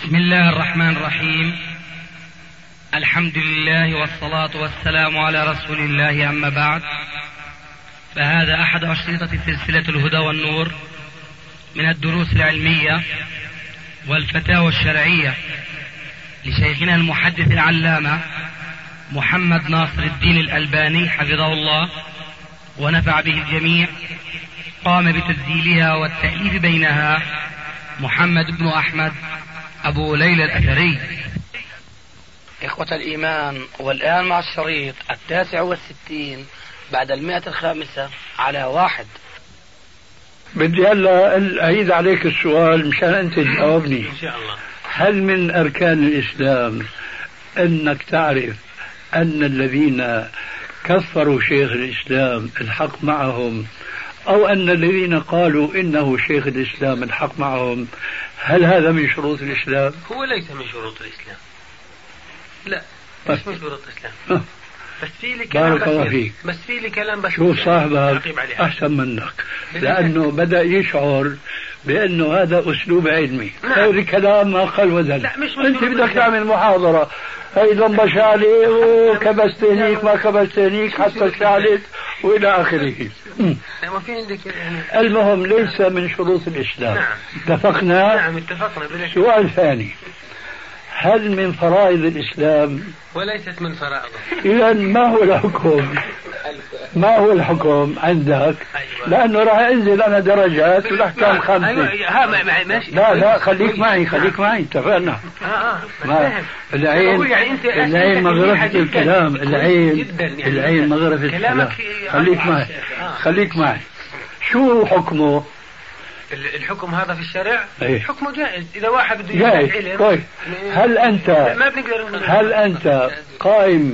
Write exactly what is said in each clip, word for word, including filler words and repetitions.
بسم الله الرحمن الرحيم. الحمد لله والصلاة والسلام على رسول الله، أما بعد، فهذا أحد أشرطة سلسلة الهدى والنور من الدروس العلمية والفتاوى الشرعية لشيخنا المحدث العلامة محمد ناصر الدين الألباني حفظه الله ونفع به الجميع. قام بتسجيلها والتأليف بينها محمد بن أحمد أبو ليلى الأثري. إخوة الإيمان، والآن مع الشريط التاسع والستين بعد المئة الخامسة على واحد. بدي هلا أعيد عليك السؤال مشان أنت تجاوبني إن شاء الله. هل من أركان الإسلام أنك تعرف أن الذين كفروا شيخ الإسلام الحق معهم، أو أن الذين قالوا إنه شيخ الإسلام الحق معهم؟ هل هذا من شروط الإسلام؟ هو ليس من شروط الإسلام، لا مش من شروط الإسلام. بس في لي كلام بارك الله فيك. بس في لي كلام بس شوف صاحبك أحسن منك، لأنه بدأ يشعر بأنه هذا أسلوب علمي. غير كلام ما قال وزن. أنت بدك تعمل محاضرة، هي ضمبة شالي وكبست هنيك ما كبست هنيك حتى شالت وإلى آخره. ما في عندك يعني. المهم ليس من شروط الإسلام. نعم. اتفقنا؟ نعم اتفقنا. سؤال ثاني، هل من فرائض الإسلام؟ وليست من فرائضه. إذا ما هو الحكم؟ ما هو الحكم عندك؟ أيوة. لأنه راح أنزل أنا درجات والأحكام خمسة. أيوة. ماشي. لا لا خليك معي خليك معي اتفقنا. آه آه. ما العين يعني العين مغرفة الكلام، العين يعني العين مغرفة الكلام. خليك معي خليك معي. شو حكمه؟ الحكم هذا في الشرع أيه؟ حكمه جائز إذا واحد بده جائز. علم. طيب هل أنت ما بنقدر هل أنت قائم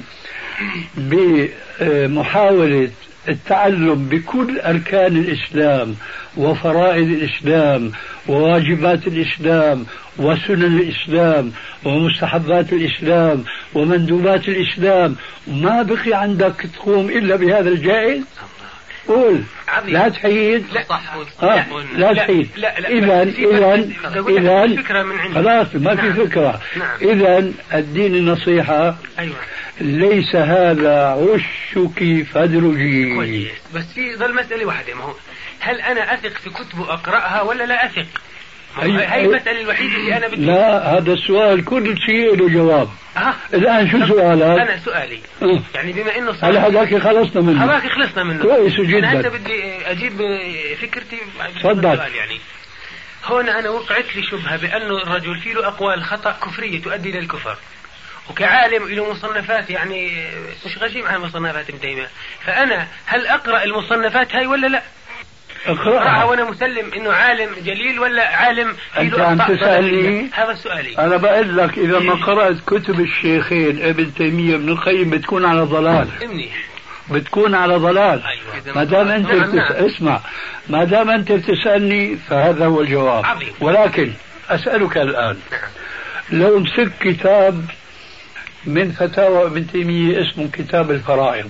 بمحاولة التعلم بكل أركان الإسلام وفرائض الإسلام وواجبات الإسلام وسنن الإسلام ومستحبات الإسلام ومندوبات الإسلام، ما بقي عندك تقوم إلا بهذا الجائز؟ قول. لا تحيد. لا آه. لا تحيد. إذا إذا إذا خلاص ما في فكرة. إذا الدين النصيحة. أيوة. ليس هذا عشك فادرجي. كويس. بس في ظل مسألة واحدة، ما هو هل أنا أثق في كتب أقرأها ولا لا أثق؟ هاي المسألة الوحيدة اللي أنا بدي. لا هذا السؤال كل شيء له جواب. أه. الآن شو سؤالك؟ أنا سؤالي أه. يعني بما إنه على هذاك خلصنا منه. هذاك خلصنا منه. كويس جدا. أنا هسه بدي أجيب فكرتي. تفضل. يعني هون أنا وقعت لي شبهة بأنه الرجل فيه له أقوال خطأ كفرية تؤدي إلى الكفر، وكعالم له مصنفات يعني مش غشيم عن مصنفات ابن تيمية، فأنا هل أقرأ المصنفات هاي ولا لا؟ أقرأها وأنا مسلم إنه عالم جليل ولا عالم أنت عم تسألني؟ هذا سؤالي. أنا بقول لك إذا ما قرأت كتب الشيخين ابن تيمية ابن القيم بتكون على ضلال. منيح. بتكون على ضلال. أيوة. ما دام أنت نعم بتس... نعم. اسمع، ما دام أنت بتسألني فهذا هو الجواب. عظيم. ولكن أسألك الآن، نعم. لو مسك كتاب من فتاوى ابن تيمية اسمه كتاب الفرائض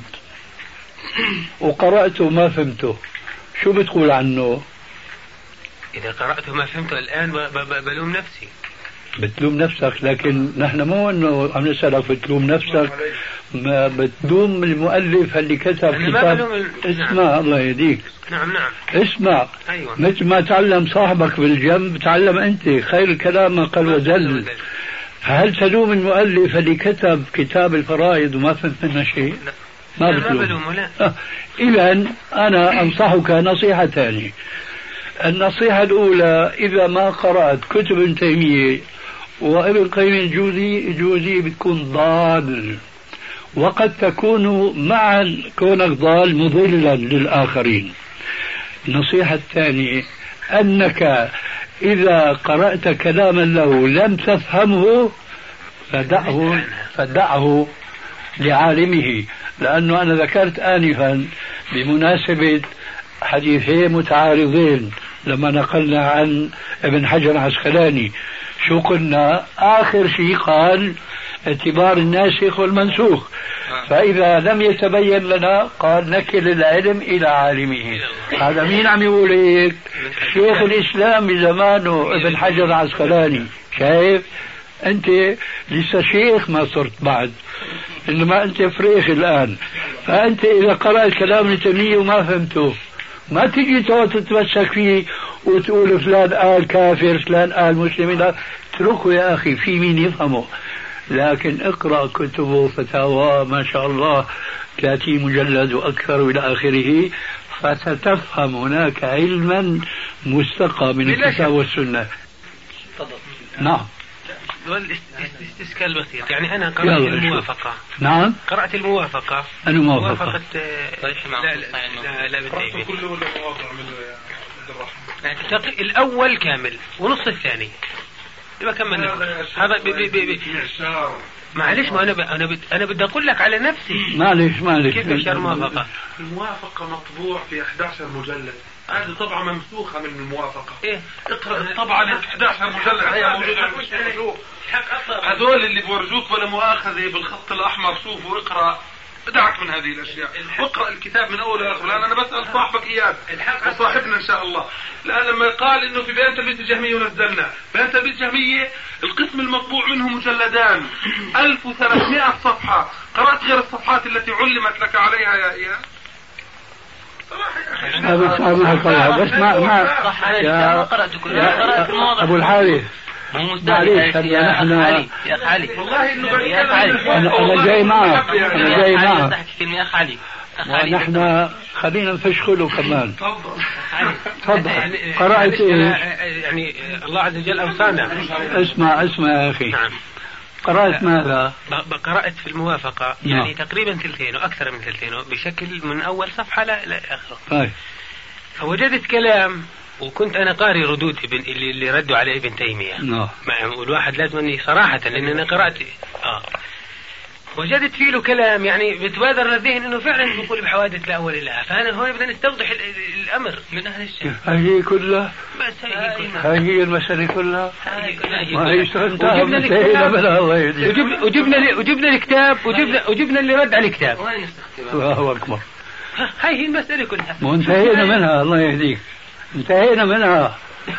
وقرأته ما فهمته، شو بتقول عنه؟ إذا قرأته ما فهمته الآن بلوم نفسي. بتلوم نفسك، لكن نحن مو انه عم نسألك بتلوم نفسك، ما بتلوم المؤلف اللي كتب كتاب. اسمع الله يهديك. نعم نعم. اسمع. أيوة. مثل ما تعلم صاحبك بالجنب تعلم انت، خير الكلام ما قل وزل. هل تلوم المؤلف اللي كتب كتاب الفرائض وما فهمت منه شيء؟ لا. ما لا بتلوم. ما بلومه لا. آه. إذا أنا أنصحك نصيحة ثانية. النصيحة الأولى، إذا ما قرأت كتب ابن تيمية وابن القيم الجوزي الجوزي بتكون ضال، وقد تكون مع كونك ضال مضلا للآخرين. النصيحة الثانية أنك إذا قرأت كلاما له لم تفهمه فدعه فدعه لعالمه، لأنه أنا ذكرت آنفا بمناسبة حديثين متعارضين لما نقلنا عن ابن حجر العسقلاني شو قلنا؟ آخر شيء قال اعتبار الناسخ والمنسوخ، فإذا لم يتبين لنا قال نكل العلم إلى عالمه. هذا مين عم يقول هيك؟ شيخ الإسلام بزمانه ابن حجر العسقلاني. شايف؟ أنت لسه شيخ ما صرت بعد، إنما أنت فريخ الآن. فأنت إذا قرأت كلام ابن تيمية وما فهمته ما تجي تتمسك فيه وتقول فلان قال كافر فلان قال مسلم. لا، اتركه يا أخي في مين يفهمه. لكن اقرأ كتبه فتاوى ما شاء الله ثلاثين مجلد وأكثر إلى آخره، فستفهم هناك علما مستقى من الكتاب والسنة. نعم. والاستسكال بسيط، يعني أنا قرأت الموافقة. نعم. قرأت الموافقة. أنا موافقة. موافقة لا لا لا بالتأمين. كله ولا موافقة من الأول كامل ونص الثاني. يبقى كملنا. هذا بي بي بي بي. معلش، ما أنا ب... أنا ب... أنا بدي أقول لك على نفسي. معلش معلش. كيف الشر موافقة؟ الموافقة مطبوع في أحد عشر مجلد، هذه طبعة ممسوخة من الموافقة. إيه؟ اقرأ الطبعة ال أحد عشر مجلد هي موجودة. هذول اللي بورجوك ولا مؤاخذة بالخط الأحمر، شوفوا اقرأ، بدعك من هذه الأشياء، واقرأ الكتاب من أول لآخر. الآن أنا بسأل صاحبك إياه وصاحبنا إن شاء الله، لأن لما قال إنه في بيان تلبيس الجهمية ونزلنا بيان تلبيس الجهمية، القسم المطبوع منه مجلدان ألف وثلاثمائة صفحة، قرأت غير الصفحات التي علمت لك عليها يا إياه؟ بس ما بس ما ما يا قرأت قرأت المواضع أبو الحارث. معليش يا أخ علي، يا أخ علي والله إنه يا أخ علي أنا جاي معك، أنا جاي معك. يا أخ علي ونحن خلينا نفشخله كمان. تفضل. قرأت إيه؟ يعني الله عز وجل أوصانا. اسمع اسمع يا أخي. نعم. قرأت ماذا؟ قرأت في الموافقة يعني تقريبا ثلثين وأكثر من ثلثين بشكل من أول صفحة لآخره. طيب. فوجدت كلام، وكنت أنا قاري ردود ابن اللي, اللي ردوا على ابن تيمية. نعم. والواحد لازم أني صراحة لأن أنا قرأت آه وجدت فيه له كلام يعني بتبادر للذهن انه فعلا يقول بحوادث لا اول لها. فانا هون بدنا نستوضح الامر من اهل الشيء. هي كلها بس هي كلها هي المسألة كلها. ما هي وجبنا الكتاب وجبنا وجبنا الكتاب وجبنا وجبنا اللي رد على الكتاب. الله اكبر. هاي هي المسألة كلها. وانتهينا منها الله يهديك. انتهينا منها.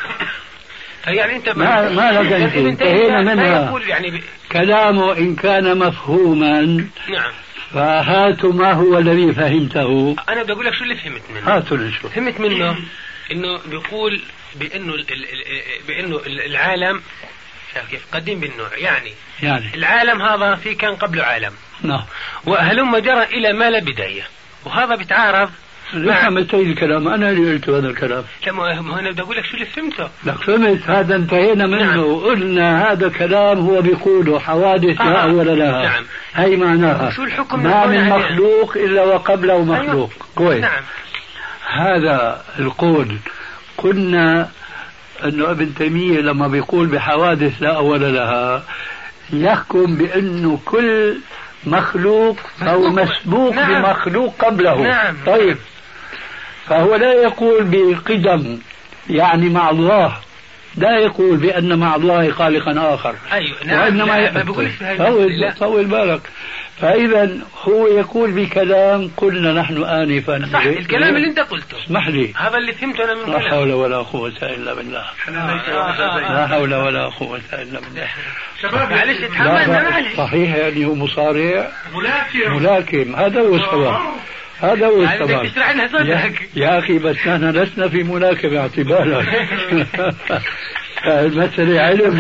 يعني انت ما ما لك انتهينا منها. يعني ب... كلامه إن كان مفهوما. نعم. فهاتوا ما هو الذي فهمته. أنا بدي أقول لك شو اللي فهمت منه. هاتوا لي شو فهمت منه. إنه بيقول بإنه ال ال بإنه العالم كيف قديم بالنوع يعني. يعني العالم هذا في كان قبله عالم. نعم. وهلم جرى إلى ما لا بداية، وهذا بيتعارض. لا ما انتهي الكلام، أنا اللي قلت هذا الكلام. لا ما أنا بدي أقول لك شو اللي فهمته. لك فهمت هذا انتهينا منه. نعم. قلنا هذا كلام هو بيقوله حوادث لا آه. أول لها. نعم. هي معناها شو الحكم ما من مخلوق إلا وقبله مخلوق. أيوه. كويس. نعم. هذا القول قلنا أنه ابن تيمية لما بيقول بحوادث لا أول لها يحكم بأنه كل مخلوق أو مسبوق. نعم. بمخلوق قبله. نعم. طيب فهو لا يقول بقدم يعني مع الله، لا يقول بأن مع الله خالقا آخر. أيوة. نعم. وإنما لا. طول طول بالك. فإذا هو يقول بكلام قلنا نحن آنفا. صح الكلام اللي أنت قلته. اسمح لي. هذا اللي فهمته أنا من لا حول ولا قوة إلا بالله. لا حول ولا قوة إلا بالله. شباب معلش اتحمل. صحيح يعني هو مصارع ملاكم. ملاكم هذا هو الصواب. هذا هو السبب. يا, يا أخي بس نحن لسنا في ملاكمة اعتبارا. المسألة علم.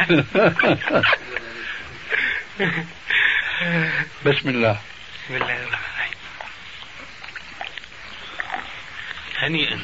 بسم الله. بسم الله الرحمن الرحيم. هنيئا.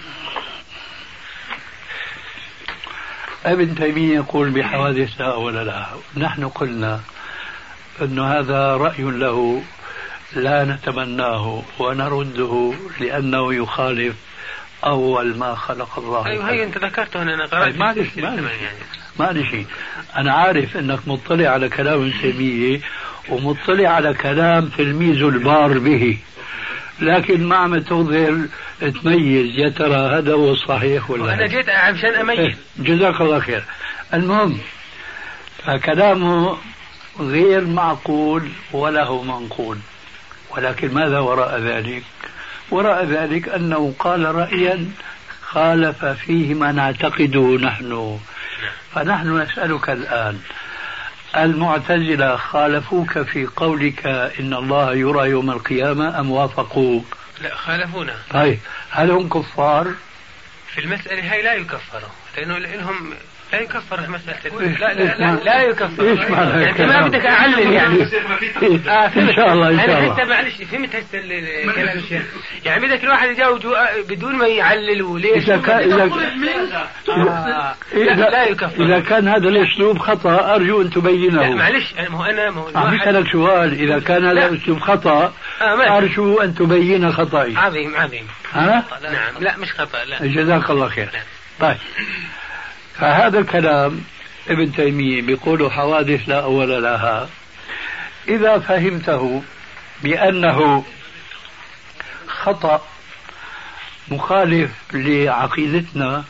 ابن تيمية يقول بحوادث لا أول لها. نحن قلنا أن هذا رأي له لا نتمناه ونرده لأنه يخالف أول ما خلق الله. أيوة هي أنت ذكرته أنا قرأت. ما لي ما لي شيء. أنا عارف أنك مطلع على كلام ابن تيمية ومطلع على كلام تلميذ البار به، لكن ما عم تظهر تميز يا ترى هذا هو الصحيح ولا. أنا جيت عشان أميز. جزاك الله خير. المهم فكلامه غير معقول وله منقول، ولكن ماذا وراء ذلك؟ وراء ذلك أنه قال رأيا خالف فيه ما نعتقده نحن. فنحن نسألك الآن المعتزلة خالفوك في قولك إن الله يرى يوم القيامة أم وافقوك؟ لا خالفونا. طيب هل هم كفار؟ في المسألة هاي لا يكفروا لأنه لأنهم لا يكفر في مسألة لا لا لا, لا يكفر. ايش معنى يعني ما بدك أعلل يعني آه ان شاء الله ان شاء الله. أنا معلش فهمت هسه الكلام الشيخ يعني بدك الواحد يجاوب بدون ما يعلل وليش إذا كان إذا آه. لا, لا يكفر. إذا كان هذا الأسلوب خطأ أرجو أن تبينه. لا معلش ما هو أنا ما هو عم بسألك سؤال إذا كان هذا الأسلوب خطأ آه أرجو أن تبين خطأي. عظيم عظيم. ها؟ نعم لا مش خطأ لا. جزاك الله خير. طيب فهذا الكلام ابن تيمية بيقول حوادث لا أول لها. إذا فهمته بأنه خطأ مخالف لعقيدتنا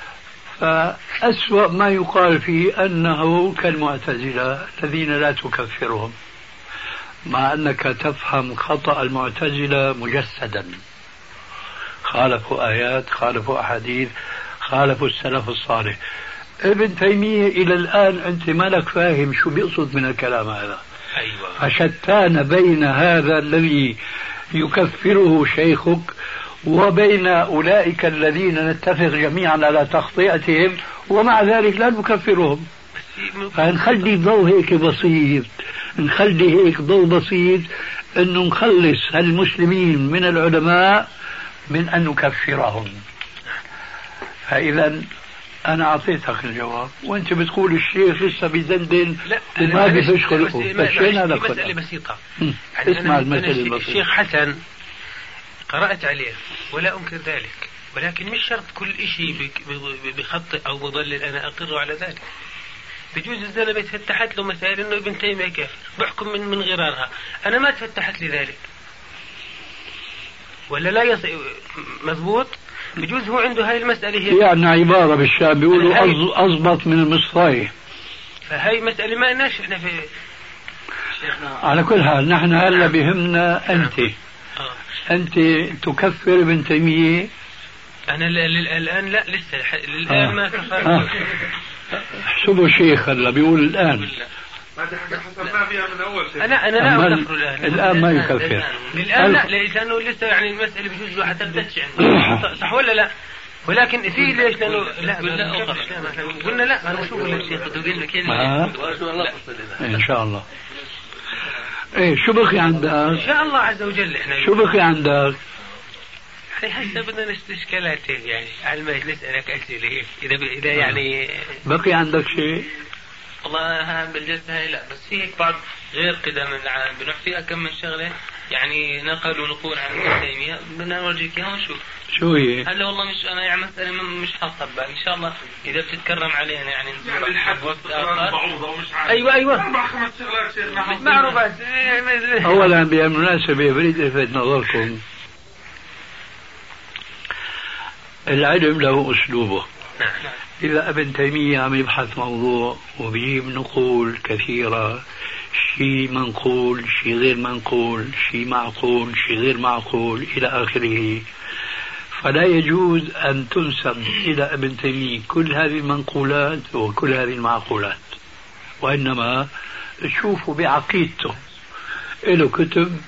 فأسوأ ما يقال فيه أنه كالمعتزلة الذين لا تكفرهم، مع أنك تفهم خطأ المعتزلة مجسدا، خالفوا آيات، خالفوا أحاديث، خالفوا السلف الصالح. ابن تيمية إلى الآن أنت ما لك فاهم شو بيقصد من الكلام هذا. أيوة. فشتان بين هذا الذي يكفره شيخك وبين أولئك الذين نتفق جميعا على تخطئتهم ومع ذلك لا نكفرهم. فنخلي ضوء هيك بسيط، نخلي هيك ضوء بسيط أنه نخلص المسلمين من العلماء من أن نكفرهم. فإذا أنا أعطيتك الجواب وأنت بتقول الشيخ لسه بيدندن وما بيفش خلقه. مشينا لك مسألة بسيطة. يعني اسمع المسألة البسيطة. الشيخ حسن قرأت عليه ولا أنكر ذلك، ولكن مش شرط كل إشي بخطئ أو مضلل أنا أقر على ذلك. بجوز الزلمة تفتحت له مسائل إنه ابن تيمية كافر بحكم من من غرارها، أنا ما تفتحت لي ذلك ولا لا يص... مضبوط. بجوز هو عنده هاي المسألة هي يعني عبارة بالشعب بيقولوا أضبط من المصفاية. فهي مسألة ما لناش إحنا في على كل حال نحن هلا بهمنا أنت آه. أنت تكفر ابن تيمية. أنا الآن لا لسه الآن آه. ما كفر. آه. احسبوا شيخ هلا بيقول الآن. أنا أنا لا أكفر الآن. الآن ما يكفر. الآن لا لأنه لسه يعني المسألة بجوز الواحد تبتدش عنده صح ولا لا؟ ولكن في ليش لأنه لا لا قلنا لا أنا شو قلنا الشيخ تقول لك إن شاء الله. إيه شو بقي عندك؟ إن شاء الله عز وجل إحنا شو بقي عندك؟ يعني هسه بدنا استشكالات يعني على ما نسألك أسئلة هيك إذا إذا يعني بقي عندك شيء؟ والله ها بالجلسة هاي لا، بس في هيك بعض غير قدم العالم بنحكي كم من شغلة يعني نقلوا نقول عن ابن تيمية بدنا نورجيك اياها ونشوف شو هي؟ هلا والله مش انا يعني مسألة مش حاطة ببالي ان شاء الله اذا بتتكرم علينا يعني ايوه ايوه معروفات. اولا بالمناسبة بريد الفت نظركم العلم له اسلوبه. إذا ابن تيمية عم يبحث موضوع وبيجيب نقول كثيرة، شيء منقول شيء غير منقول شيء معقول شيء غير معقول إلى آخره، فلا يجوز أن تنسب إلى ابن تيمية كل هذه المنقولات وكل هذه المعقولات، وإنما تشوفوا بعقيدته. له كتب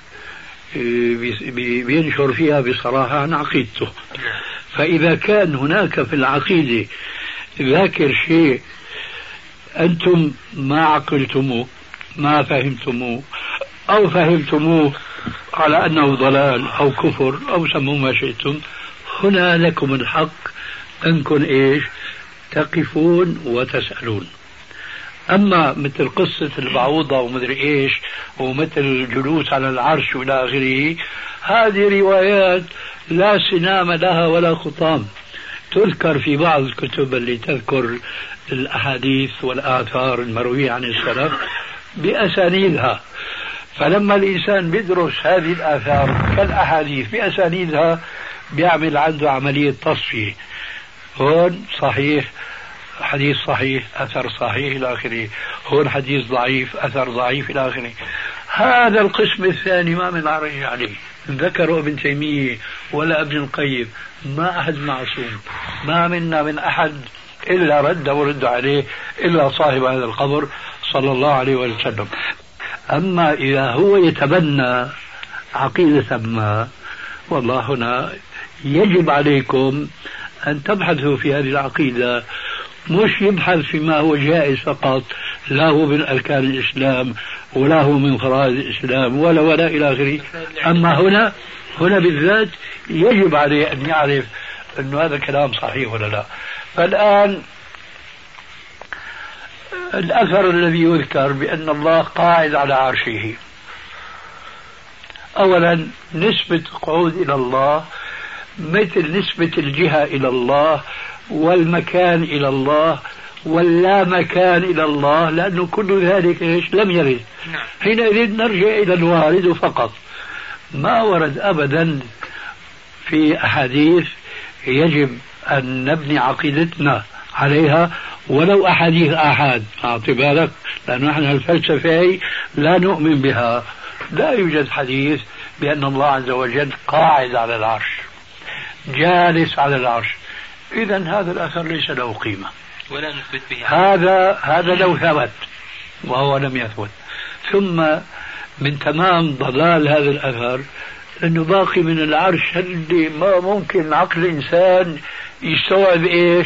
بينشر فيها بصراحة عن عقيدته. فإذا كان هناك في العقيدة ذاكر شيء أنتم ما عقلتموه ما فهمتموه أو فهمتموه على أنه ضلال أو كفر أو سموه ما شئتم، هنا لكم الحق أنكم إيش تقفون وتسألون. أما مثل قصة البعوضة ومدري إيش ومثل الجلوس على العرش وإلى آخره، هذه روايات لا سنام لها ولا خطام، تذكر في بعض الكتب اللي تذكر الأحاديث والآثار المروية عن السلف بأسانيدها. فلما الإنسان بيدرس هذه الآثار كالأحاديث بأسانيدها بيعمل عنده عملية تصفية، هون صحيح حديث صحيح أثر صحيح إلى آخره، هون حديث ضعيف أثر ضعيف إلى آخره. هذا القسم الثاني ما من عرج عليه، ذكروا ابن تيمية ولا ابن القيم، ما أحد معصوم، ما منا من أحد إلا رد ورد عليه إلا صاحب هذا القبر صلى الله عليه وسلم. أما إذا هو يتبنى عقيدة ما، والله هنا يجب عليكم أن تبحثوا في هذه العقيدة، مش يبحث فيما هو جائز فقط، لا هو من أركان الإسلام ولا هو من فرائض الإسلام ولا ولا إلى آخره. أما هنا هنا بالذات يجب عليه أن يعرف أن هذا الكلام صحيح ولا لا. فالآن الأثر الذي يذكر بأن الله قاعد على عرشه، أولا نسبة قعود إلى الله مثل نسبة الجهة إلى الله والمكان إلى الله واللا مكان إلى الله، لأنه كل ذلك إيش لم يرد. حينئذ نرجع إلى الوارد فقط، ما ورد أبدا في أحاديث يجب أن نبني عقيدتنا عليها ولو أحاديث آحاد. أعطي بالك، لأن نحن الفلسفة لا نؤمن بها، لا يوجد حديث بأن الله عز وجل قاعد على العرش جالس على العرش، إذا هذا الأثر ليس له قيمة ولا نثبت به. هذا هذا لو ثبت وهو لم يثبت. ثم من تمام ضلال هذا الأثر أنه باقي من العرش اللي ما ممكن عقل الإنسان يستوعب إيش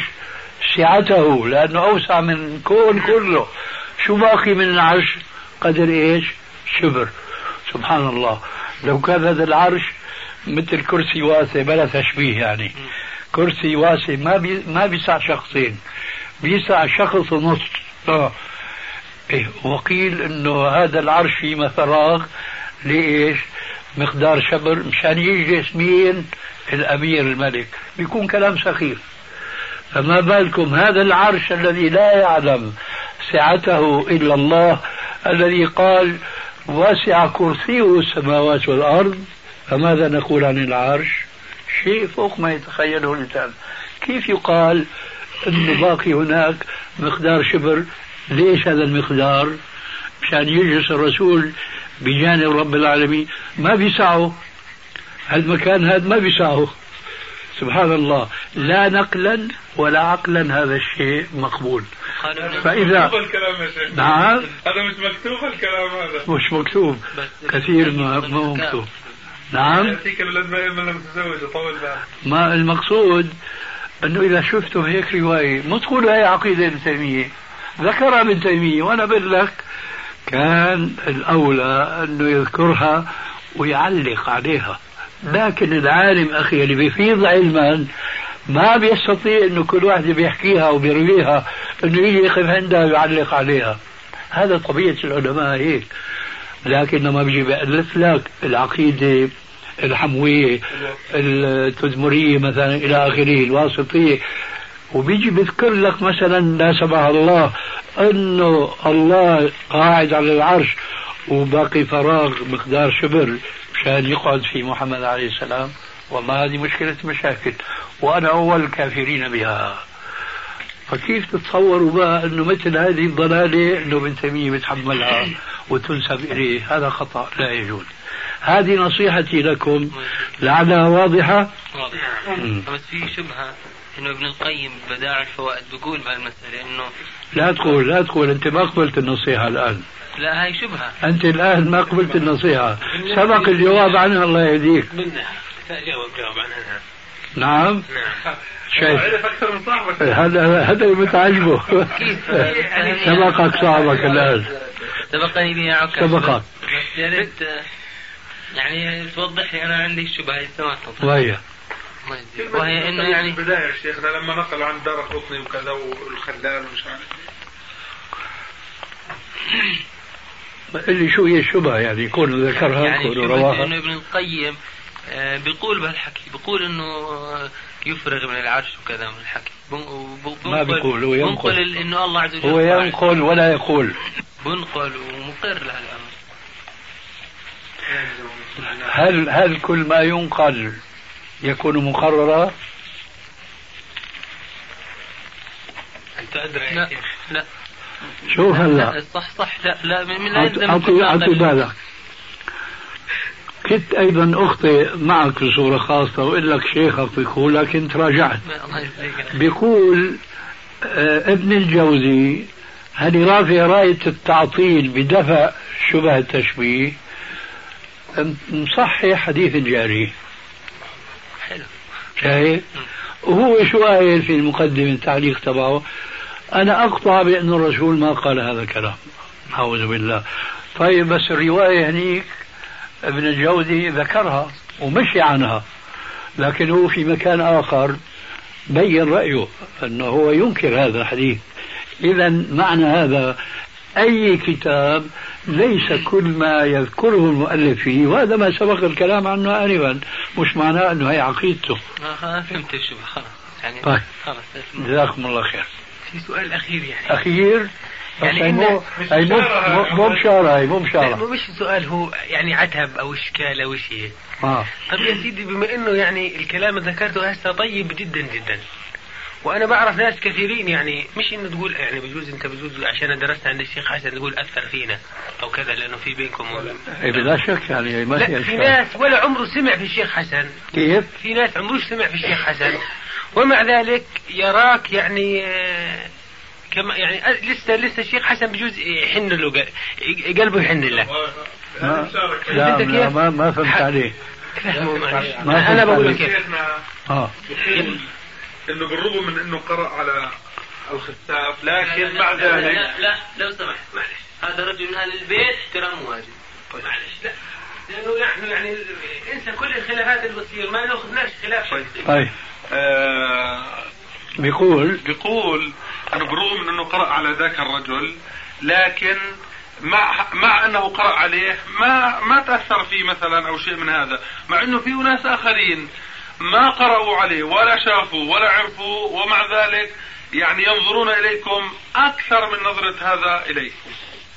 سعته، لأنه أوسع من كون كله. شو باقي من العرش؟ قدر إيش؟ شبر. سبحان الله، لو كان هذا العرش مثل كرسي واسع، بلا تشبيه يعني، كرسي واسع ما بي ما بيسع شخصين، بيسع شخص ونص. آه. إيه، وقيل انه هذا العرش فيه فراغ ليش؟ مقدار شبر، مشان يجلس مين؟ الامير الملك. بيكون كلام سخيف. فما بالكم هذا العرش الذي لا يعلم سعته الا الله، الذي قال واسع كرسيه السماوات والارض، فماذا نقول عن العرش؟ شيء فوق ما يتخيله الإنسان. كيف يقال أنه باقي هناك مقدار شبر؟ ليش هذا المقدار؟ مشان يجلس الرسول بجانب رب العالمين، ما بيسعه هالمكان، هذا ما بيسعه. سبحان الله، لا نقلا ولا عقلا هذا الشيء مقبول. فإذا نعم هذا مش مكتوب، الكلام هذا مش مكتوب، كثير ما مكتوب. نعم، ما المقصود أنه إذا شفتوا هيك رواية مو تقولوا هي عقيدة ابن تيمية، ذكرها ابن تيمية، وأنا بقول لك كان الأولى أنه يذكرها ويعلق عليها. لكن العالم أخي اللي بيفيض علما ما بيستطيع أنه كل واحد بيحكيها وبيرويها أنه يجي يقف عندها ويعلق عليها. هذا طبيعة العلماء هيك. لكن لما بيجي بألف لك العقيدة الحموية التدمرية مثلا إلى آخره الواسطية، وبيجي بذكر لك مثلا لا سمح الله أنه الله قاعد على العرش وباقي فراغ مقدار شبر مشان يقعد في محمد عليه السلام، والله هذه مشكلة مشاكل، وأنا أول الكافرين بها. فكيف تتصوروا بقى أنه مثل هذه الضلالة أنه ابن تيمية بتحملها وتنسب إليه؟ هذا خطأ لا يجوز. هذه نصيحتي لكم، لعلها واضحة. واضحة. بس في شبهة إنه ابن القيم بداعي الفوائد بيقول بهالمسألة إنه لا تقول لا تقول أنت ما قبلت النصيحة الآن. لا هاي شبهة، أنت الآن ما قبلت النصيحة، سبق الجواب عنها الله يهديك. جاوب جواب عنها. نعم. نعم. شايف أكثر من صاحبك. هذا هذا اللي متعجبه. سبقك صاحبك الآن. سبقني بها عكاش. سبقك. يا ريت يعني توضح لي، أنا عندي شبهة السماء. وهي وهي إنه يعني البداية الشيخ لما نقل عن دار قطني وكذا والخلال ومش عارف. اللي شو هي الشبهة يعني يكون ذكرها يعني يكون رواها. إنه ابن القيم بيقول بهالحكي، بيقول إنه يفرغ من العرش وكذا من الحكي. ما بيقول، هو ينقل. بينقل إنه الله عز وجل هو ينقل ولا يقول. بنقل ومقر لهالأمر. هل هل كل ما ينقل يكون مقررا؟ أنت أدري. لا لا. شوف هلا. صح صح لا لا من لا يلزم. أعطي أعطي بالك. كنت أيضا أخطئ معك بصورة خاصة وإقول لك شيخك بيقول، لكن تراجعت. بيقول ابن الجوزي هل رافع راية التعطيل بدفع شبه التشبيه مصحح حديث الجاري. حلو. شايف؟ وهو شو قايل في المقدمة التعليق تبعه؟ أنا أقطع بأن الرسول ما قال هذا الكلام، أعوذ بالله. طيب بس الرواية هنيك ابن الجوزي ذكرها ومشي عنها، لكن هو في مكان آخر بين رأيه أنه هو ينكر هذا الحديث. إذا معنى هذا أي كتاب ليس كل ما يذكره المؤلف فيه، وهذا ما سبق الكلام عنه آنفا، مش معناه أنه هي عقيدته. آه فهمت شو خلاص يعني. طيب خلاص جزاكم الله خير. في سؤال أخير يعني أخير يعني مو أي مو مو بشارة هي مو بشارة مو مش سؤال هو يعني عتب أو إشكال أو شيء. آه. طب يا سيدي بما إنه يعني الكلام اللي ذكرته هسه طيب جدا جدا، وأنا بعرف ناس كثيرين يعني مش إنه تقول يعني بجوز أنت بجوز عشان درست عند الشيخ حسن تقول أثر فينا أو كذا لأنه في بينكم و... إيه بلا شك يعني ما لا في ناس ولا عمره سمع في الشيخ حسن. كيف؟ في ناس عمره سمع في الشيخ حسن ومع ذلك يراك يعني كما يعني لسه لسه الشيخ حسن بجوز يحن له قلبه يحن له. ما لا, لا ما ما فهمت عليه. ما أنا بقول لك كيف. آه. إنه بالرغم من إنه قرأ على الخساف لكن مع ذلك لا لا لو سمحت معلش هذا رجل من أهل البيت احترامه واجب. طيب. معلش لا لأنه نحن يعني انسى كل الخلافات اللي بتصير ما ناخذناش خلاف شيء. طيب. آه بيقول بيقول أنه بالرغم من أنه قرأ على ذاك الرجل لكن مع مع أنه قرأ عليه ما ما تأثر فيه مثلا أو شيء من هذا، مع أنه في ناس آخرين ما قرأوا عليه ولا شافوا ولا عرفوا ومع ذلك يعني ينظرون إليكم أكثر من نظرة هذا إليكم.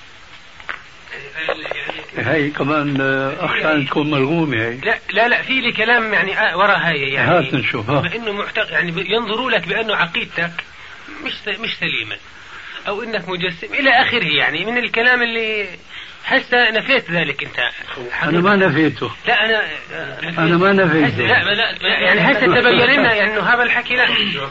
هي كمان أخشى أن تكون ملغومة هي. لا لا لا في لي كلام يعني آه ورا هاي يعني هات نشوف. بأنه معتقد يعني ينظروا لك بأنه عقيدتك مش مش سليمة أو إنك مجسم إلى آخره يعني من الكلام اللي هسه نفيت ذلك أنت. أنا ما نفيته. لا أنا أنا ما نفيته. لا لا يعني هسه تبين لنا يعني إنه هذا الحكي لا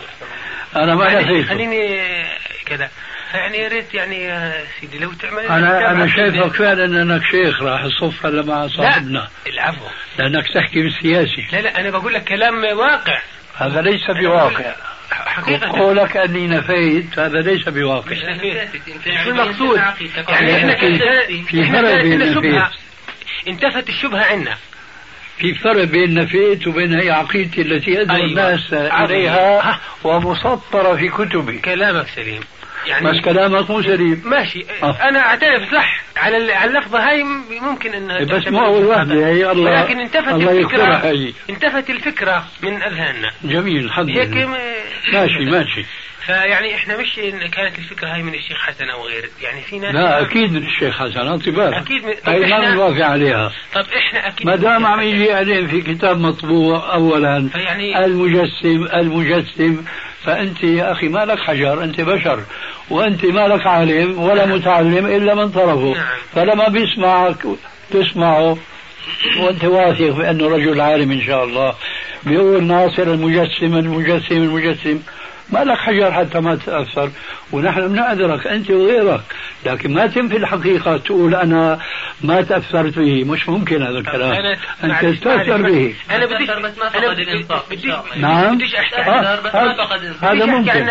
أنا ما نفيته. خليني كذا يعني يا ريت يعني يا سيدي لو تعمل. أنا أنا شايفك فعلا أنك شيخ راح الصف هلا مع صاحبنا. لا العفو. لأنك تحكي بالسياسي. لا لا أنا بقول لك كلام واقع. هذا ليس بواقع. حقيقة قولك أني نفيت هذا ليس بواقع. مش نفيت. شو المقصود؟ يعني إحنا في فرق بين نفيت. انتفت الشبهة عنا. في فرق بين نفيت وبين هي عقيدتي التي يدعو أيوة. الناس إليها ومسطرة في كتبي. كلامك سليم. يعني بس كلامك مو سليم. ماشي آه. أنا أعترف صح على على اللفظة هاي ممكن إن بس مو أول واحدة هي الله. لكن انتفت الله الفكرة هي. انتفت الفكرة من أذهاننا. جميل الحمد هيك لله. ماشي ماشي. فيعني احنا مش إن كانت الفكرة هاي من الشيخ حسن أو غيره يعني في ناس. لا أكيد من الشيخ حسن انتباه. أكيد من... هاي ما بنوافق عليها. طب احنا أكيد ما دام عم يجي عليه في كتاب مطبوع أولا فيعني... المجسم المجسم فأنت يا أخي ما لك حجر، أنت بشر وأنت ما لك عالم ولا متعلم إلا من طرفه. نعم. فلما بيسمعك تسمعه وأنت واثق بأنه رجل عالم إن شاء الله بيقول ناصر المجسم المجسم المجسم ما لك حجر حتى ما تتأثر، ونحن بنعذرك أنت وغيرك، لكن ما تنفي الحقيقة تقول أنا ما تأثرت به، مش ممكن هذا الكلام. أنت تتأثر به. أنا بديش بس ما فقد الإنصاف. نعم بديش أحتاج بس ما فقد الإنصاف. هذا ممكن.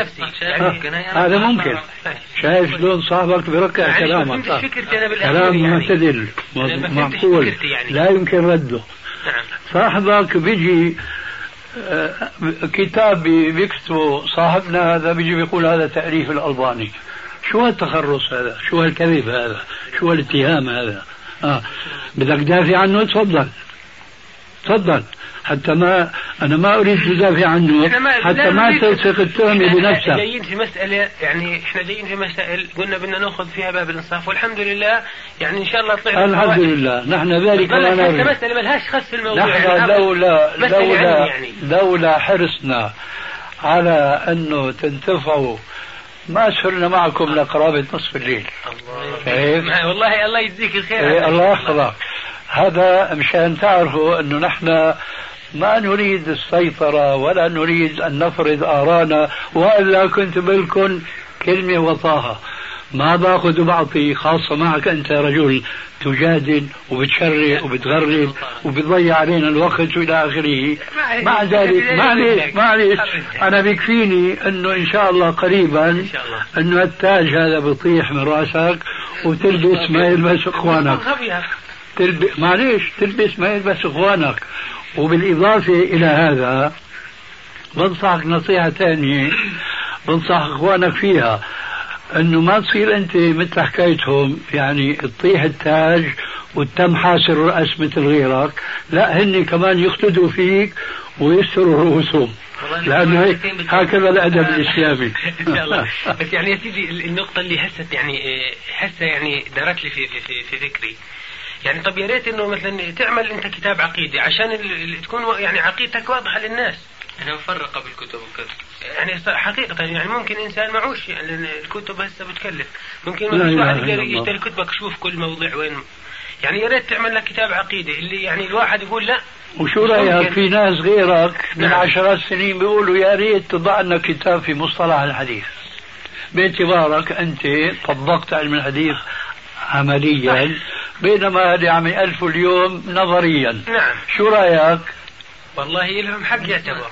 هذا ممكن. شايف شلون صاحبك بركع كلامك كلام معتدل معقول لا يمكن رده. صاحبك بيجي كتاب بيكتبه صاحبنا هذا بيجي بيقول هذا تأليف الألباني. شو هالتخرص هذا؟ شو هالكذب هذا؟ شو هالاتهام هذا؟ آه. بدك تدافع عنه تفضل تفضل حتى ما أنا ما أريد تدافع عنه حتى ما تلصق التهمة بنفسك. جايين في مسألة يعني إحنا جايين في مسائل قلنا بدنا نأخذ فيها باب الإنصاف والحمد لله يعني إن شاء الله طلعنا الحمد لله نحن ذلك لا نرى. مسألة ما لهاش خص الموضوع. نحن يعني لولا لولا يعني. لولا حرصنا على أنه تنتفعوا ما صرنا معكم لقرابة نصف الليل. الله والله الله يجزيك الخير. إيه الله يحفظك. هذا مشان تعرفوا أنه نحن ما نريد السيطرة ولا نريد أن نفرض آرانا، وإلا كنت بالكم كلمة وطاها. ما باخذ وبعطي، خاصة معك أنت رجل تجادل وبتشرع وبتغرب وبتضيع علينا الوقت وإلى آخره. مع ذلك معليش معليش أنا بيكفيني أنه إن شاء الله قريبا أنه التاج هذا بيطيح من رأسك وتلبس ما يلبس إخوانك. تلبس معليش تلبس ما يلبس إخوانك. وبالإضافة إلى هذا بنصحك نصيحة ثانية بنصح إخوانك فيها، أنه ما تصير أنت مثل حكايتهم يعني تطيح التاج وتم حاسر الرأس مثل غيرك، لا هن كمان يقتدوا فيك ويستروا رؤوسهم، لأنه هيك هكذا الأدب الإسلامي. إن شاء الله. بس يعني يا سيدي النقطة اللي هسه يعني هسه يعني دارت لي في في في فكري، يعني طب يا ريت إنه مثلا تعمل أنت كتاب عقيدة عشان تكون يعني عقيدتك واضحة للناس. أنا مفرقة بالكتب وكذا. يعني حقيقة يعني ممكن إنسان معوش يعني الكتب هسه بتكلف، ممكن واحد يشتري كتبك شوف كل موضوع وين. يعني يا ريت تعمل لك كتاب عقيدة اللي يعني الواحد يقول لا. وشو رأيك في ناس غيرك من عشرات سنين بيقولوا يا ريت تضع لنا كتاب في مصطلح الحديث، باعتبارك أنت طبقت علم الحديث عمليا بينما اللي عم يألفوا اليوم نظريا. نعم. شو رأيك؟ والله لهم حق يعتبر.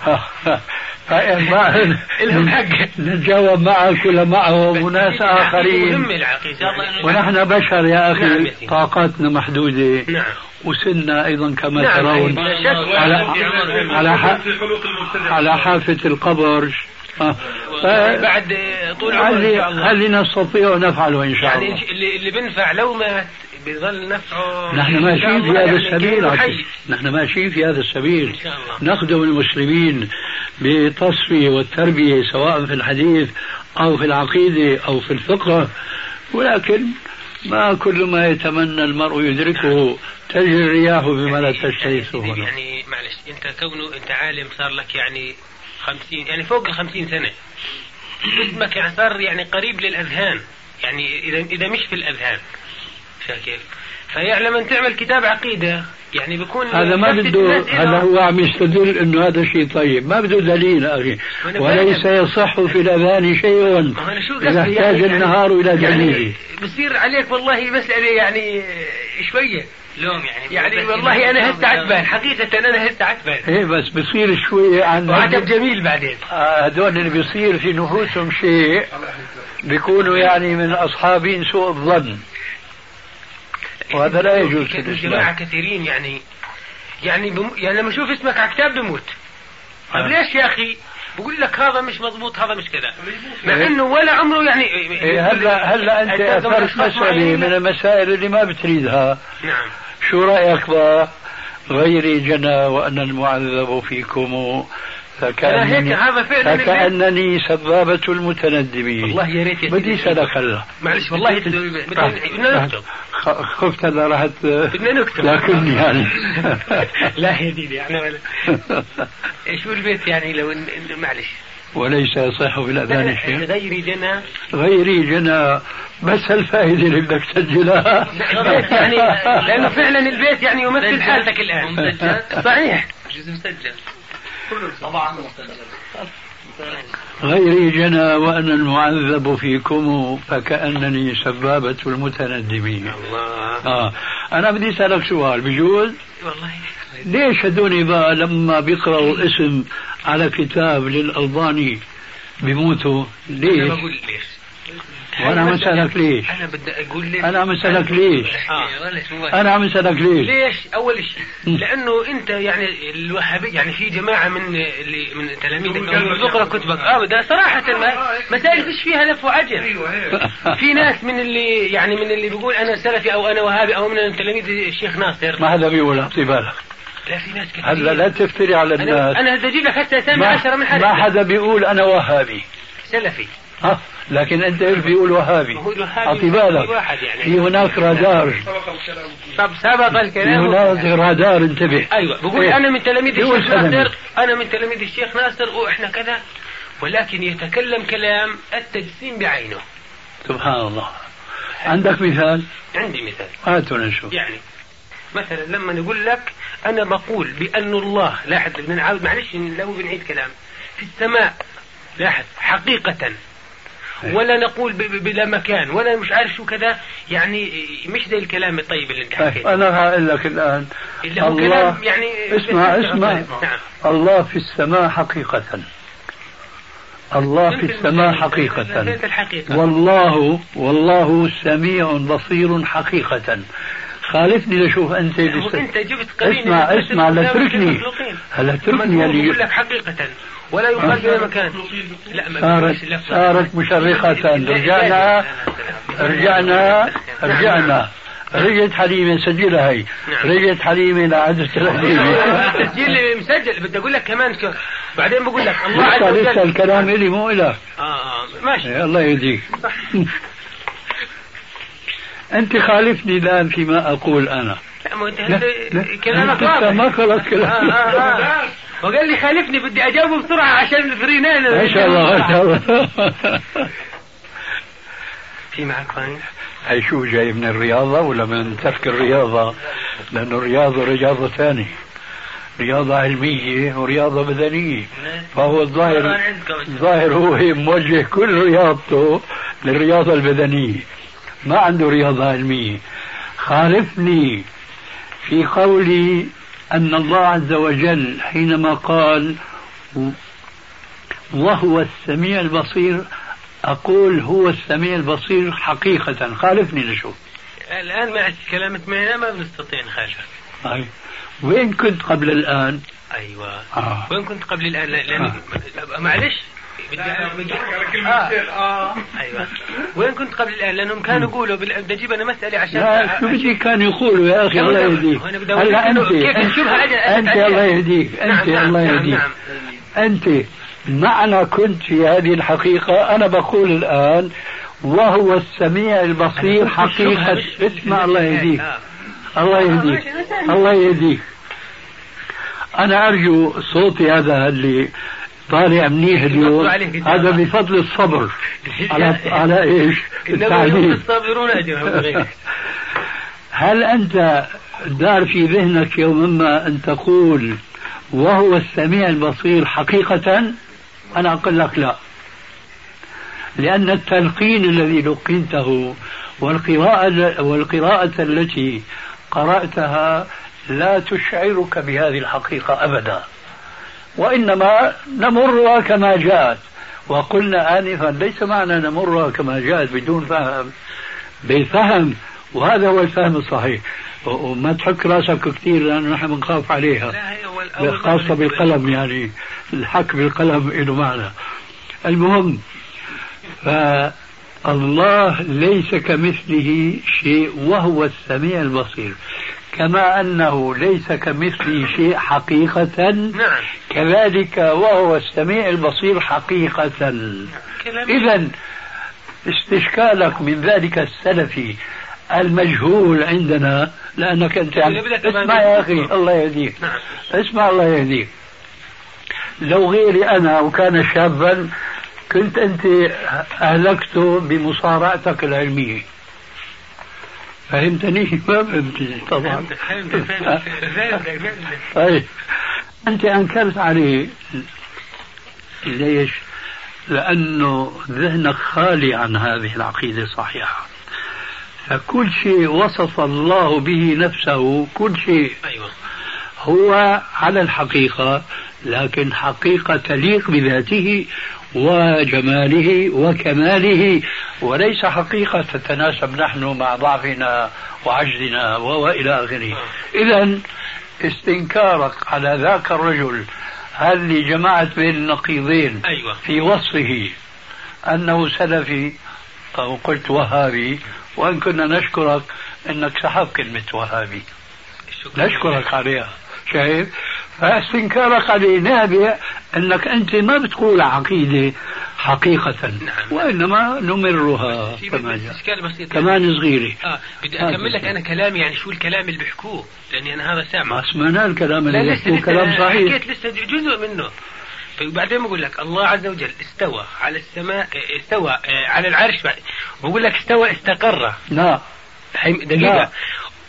لهم حق نتجاوب معك ولا معهم وناس آخرين، ونحن بشر يا أخي طاقاتنا محدودة. نعم. وسننا أيضا كما نعم. ترون على على على حافة القبر. بعد طول عمره هل نستطيع نفعله إن شاء الله. يعني اللي اللي بنفع لو مات بيظل نفعه. نحن ماشيين في هذا السبيل، نحن ماشيين في هذا السبيل، نخدم المسلمين بالتصفية والتربية سواء في الحديث أو في العقيدة أو في الفقه، ولكن ما كل ما يتمنى المرء يدركه، تجري الرياح بما لا تشتهي السفن. يعني معلش أنت كونه أنت عالم صار لك يعني خمسين يعني فوق الخمسين سنة، اسمك يعني صار يعني قريب للأذهان، يعني إذا إذا مش في الأذهان كيف؟ فيعني لما تعمل كتاب عقيدة يعني بيكون هذا ما بده، هذا هو عم يستدل انه هذا شيء طيب، ما بده دليل اخي، وليس يصح في الاذان شيء اذا احتاج يعني النهار الى دليل. يعني بصير عليك والله مسألة يعني شوية لوم يعني يعني والله انا هسه عتبان حقيقة انا هسه عتبان. ايه بس بصير شوية عن وعجب جميل بعدين. هذول اللي بيصير في نفوسهم شيء بيكونوا يعني من اصحابين سوء الظن، وهذا لا يجوز في الإسلام. جماعة كثيرين يعني يعني بم... يعني لما اشوف اسمك على كتاب بموت. طب آه. ليش يا اخي؟ بقول لك هذا مش مضبوط هذا مش كذا، مع إيه؟ انه ولا عمره يعني إيه هلا هلا انت اثرت مسألة من المسائل اللي ما بتريدها. نعم. شو رأيك بقى؟ غيري جنى وأنا المعذب فيكم فكأنني, فكأنني سبابة المتندبين. والله يا ريت بدي سألك هلا معلش والله بدنا نكتب. خفت هلا راحت بدنا نكتب لكني يعني لا يا ديدي يعني ولا شو البيت يعني لو معلش وليس يصح في الأذان شيء. غيري جنى غيري جنى بس الفائدة اللي بدك تسجلها يعني لأنه فعلا البيت يعني يمثل حالتك الآن. مسجل صحيح جزء مسجل طبعا مسجل. غيري جنى وأنا المعذب فيكم فكأنني سبابة المتندبين. الله. آه. أنا بدي أسألك سؤال بجوز؟ والله ليش هدوني بقى لما بيقرأوا اسم على كتاب للألباني بيموتوا؟ ليش؟ أنا بقول ليش؟ وأنا عم أسألك ليش؟ أنا بدي أقول ليش؟ أنا عم أسألك ليش؟ آه. أنا عم أسألك ليش؟ ليش؟ أول شيء لأنه أنت يعني الوهابي يعني في جماعة من اللي من تلاميذك بيقرأ كتبك آه ده صراحة مسائل فيش فيها لف وعجل. في ناس من اللي يعني من اللي بيقول أنا سلفي أو أنا وهابي أو من تلاميذ الشيخ ناصر. ما هذا بيقول أعطي بالك. لا في ناس كثير. هلا لا تفتري على الناس. أنا بدي أجيب لك حتى أسامي عشرة من حدا. ما حدا بيقول أنا وهابي. سلفي. ها لكن أنت بيقول وهابي. أعطي بالك. يعني. في هناك رادار. طب سبق الكلام. في هناك رادار انتبه. أيوة بقول إيه؟ أنا من تلاميذ الشيخ ناصر أنا من تلاميذ الشيخ ناصر وإحنا كذا، ولكن يتكلم كلام التجسيم بعينه. سبحان الله. عندك مثال؟ عندي مثال. هاتوا نشوف. يعني مثلا لما نقول لك أنا بقول بأن الله لاحظ بنعاود معلش لو بنعيد كلام في السماء لاحظ حقيقة، ولا نقول بلا مكان ولا مش عارف شو كذا، يعني مش زي الكلام الطيب اللي انت حكيته. انا هقول لك الان الله يعني اسمع اسمع نعم. الله في السماء حقيقة، الله في السماء حقيقة، والله والله سميع بصير حقيقة. خالفني لشوف انت لس... انت جبت اسمع اسمع لا تتركني هلا تتركني اللي يقول لك حقيقة ولا يقال بلا مكان. لا ما صارت صارت مشرقة. رجعنا رجعنا رجعنا رجعت حليمة سجلها هي. رجعت حليمة لعدد تسجيل مسجل. بدي اقول لك كمان شو. بعدين بقول لك الله عز وجل لسه الكلام إلي مو إلك. اه اه ماشي الله يهديك. أنت خالفني الآن فيما أقول أنا. لا ما أنت كلامك واضح. ما خلص كلام. آه آه آه. وقال لي خالفني بدي أجاوبه بسرعة عشان الفرينين. ما شاء الله ما شاء الله. في معك فاين؟ هي شو جاي من الرياضة ولا من ترك الرياضة؟ لأنه الرياضة رياضة ثانية، رياضة علمية ورياضة بدنية. فهو الظاهر الظاهر هو موجه كل رياضته للرياضة البدنية، ما عنده رياضة علمية. خالفني في قولي أن الله عز وجل حينما قال وهو السميع البصير أقول هو السميع البصير حقيقة. خالفني لشوف الآن مع كلامك معنا ما بنستطيع نخالفك. أي. وين كنت قبل الآن؟ أيوة آه. وين كنت قبل الآن؟ لأن آه. معلش بدي آه. آه. أيوة وين كنت قبل الآن؟ لأنهم كانوا يقولوا بدي أجيب أنا مسألة عشان لا شو بدي كانوا يقولوا يا أخي الله يهديك. هلا أنت كيف نشوفها أنت الله يهديك أنت نعم الله يهديك نعم. أنت معنى كنت في هذه الحقيقة. أنا بقول الآن وهو السميع البصير حقيقة. اسمع الله يهديك الله يهديك الله يهديك. أنا أرجو صوتي هذا اللي طالع منيح اليوم هذا بفضل الصبر على على إيش التعليم. الصابرون أجرهم. هل أنت دار في ذهنك يوم ما أن تقول وهو السميع البصير حقيقة؟ أنا أقول لك لا، لأن التلقين الذي لقنته والقراءة والقراءة التي قرأتها لا تشعرك بهذه الحقيقة أبدا، وإنما نمرها كما جاءت. وقلنا آنفا ليس معنى نمرها كما جاءت بدون فهم، بالفهم، وهذا هو الفهم الصحيح. وما تحك راسك كثير لأنه نحن بنخاف عليها، خاصة بالقلم، يعني الحك بالقلم له معنى. المهم فالله ليس كمثله شيء وهو السميع البصير، كما أنه ليس كمثله شيء حقيقة نعم. كذلك وهو السميع البصير حقيقة. إذن استشكالك من ذلك السلفي المجهول عندنا، لأنك أنت اسمع يا أخي الله يهديك نعم. اسمع الله يهديك. لو غيري أنا وكان شابا كنت أنت أهلكته بمصارعتك العلمية. فهمتني؟ ما فهمتني طبعا. طيب أنت أنكرت عليه ليش؟ لأنه ذهنك خالي عن هذه العقيدة الصحيحة. فكل شيء وصف الله به نفسه، كل شيء هو على الحقيقة، لكن حقيقة تليق بذاته وجماله وكماله، وليس حقيقة تتناسب نحن مع ضعفنا وعجزنا وإلى آخره. إذن استنكارك على ذاك الرجل اللي جمعت بين النقيضين أيوة. في وصفه أنه سلفي أو قلت وهابي، وأن كنا نشكرك أنك سحب كلمة وهابي، نشكرك عليها. شايف؟ فاستنكارك عليه نابع أنك أنت ما بتقول عقيدة حقيقة نعم. وإنما نمرها كمان بسيط كمان صغيرة. آه. بدي أكمل لك أنا كلامي، يعني شو الكلام اللي بيحكوه، لأني أنا هذا سامع. ما سمعنا الكلام اللي بيحكوه كلام صحيح. حكيت لسه جزء منه. بعدين بقول لك الله عز وجل استوى على السماء، استوى على العرش، بقول لك استوى استقر. لا دقيقة.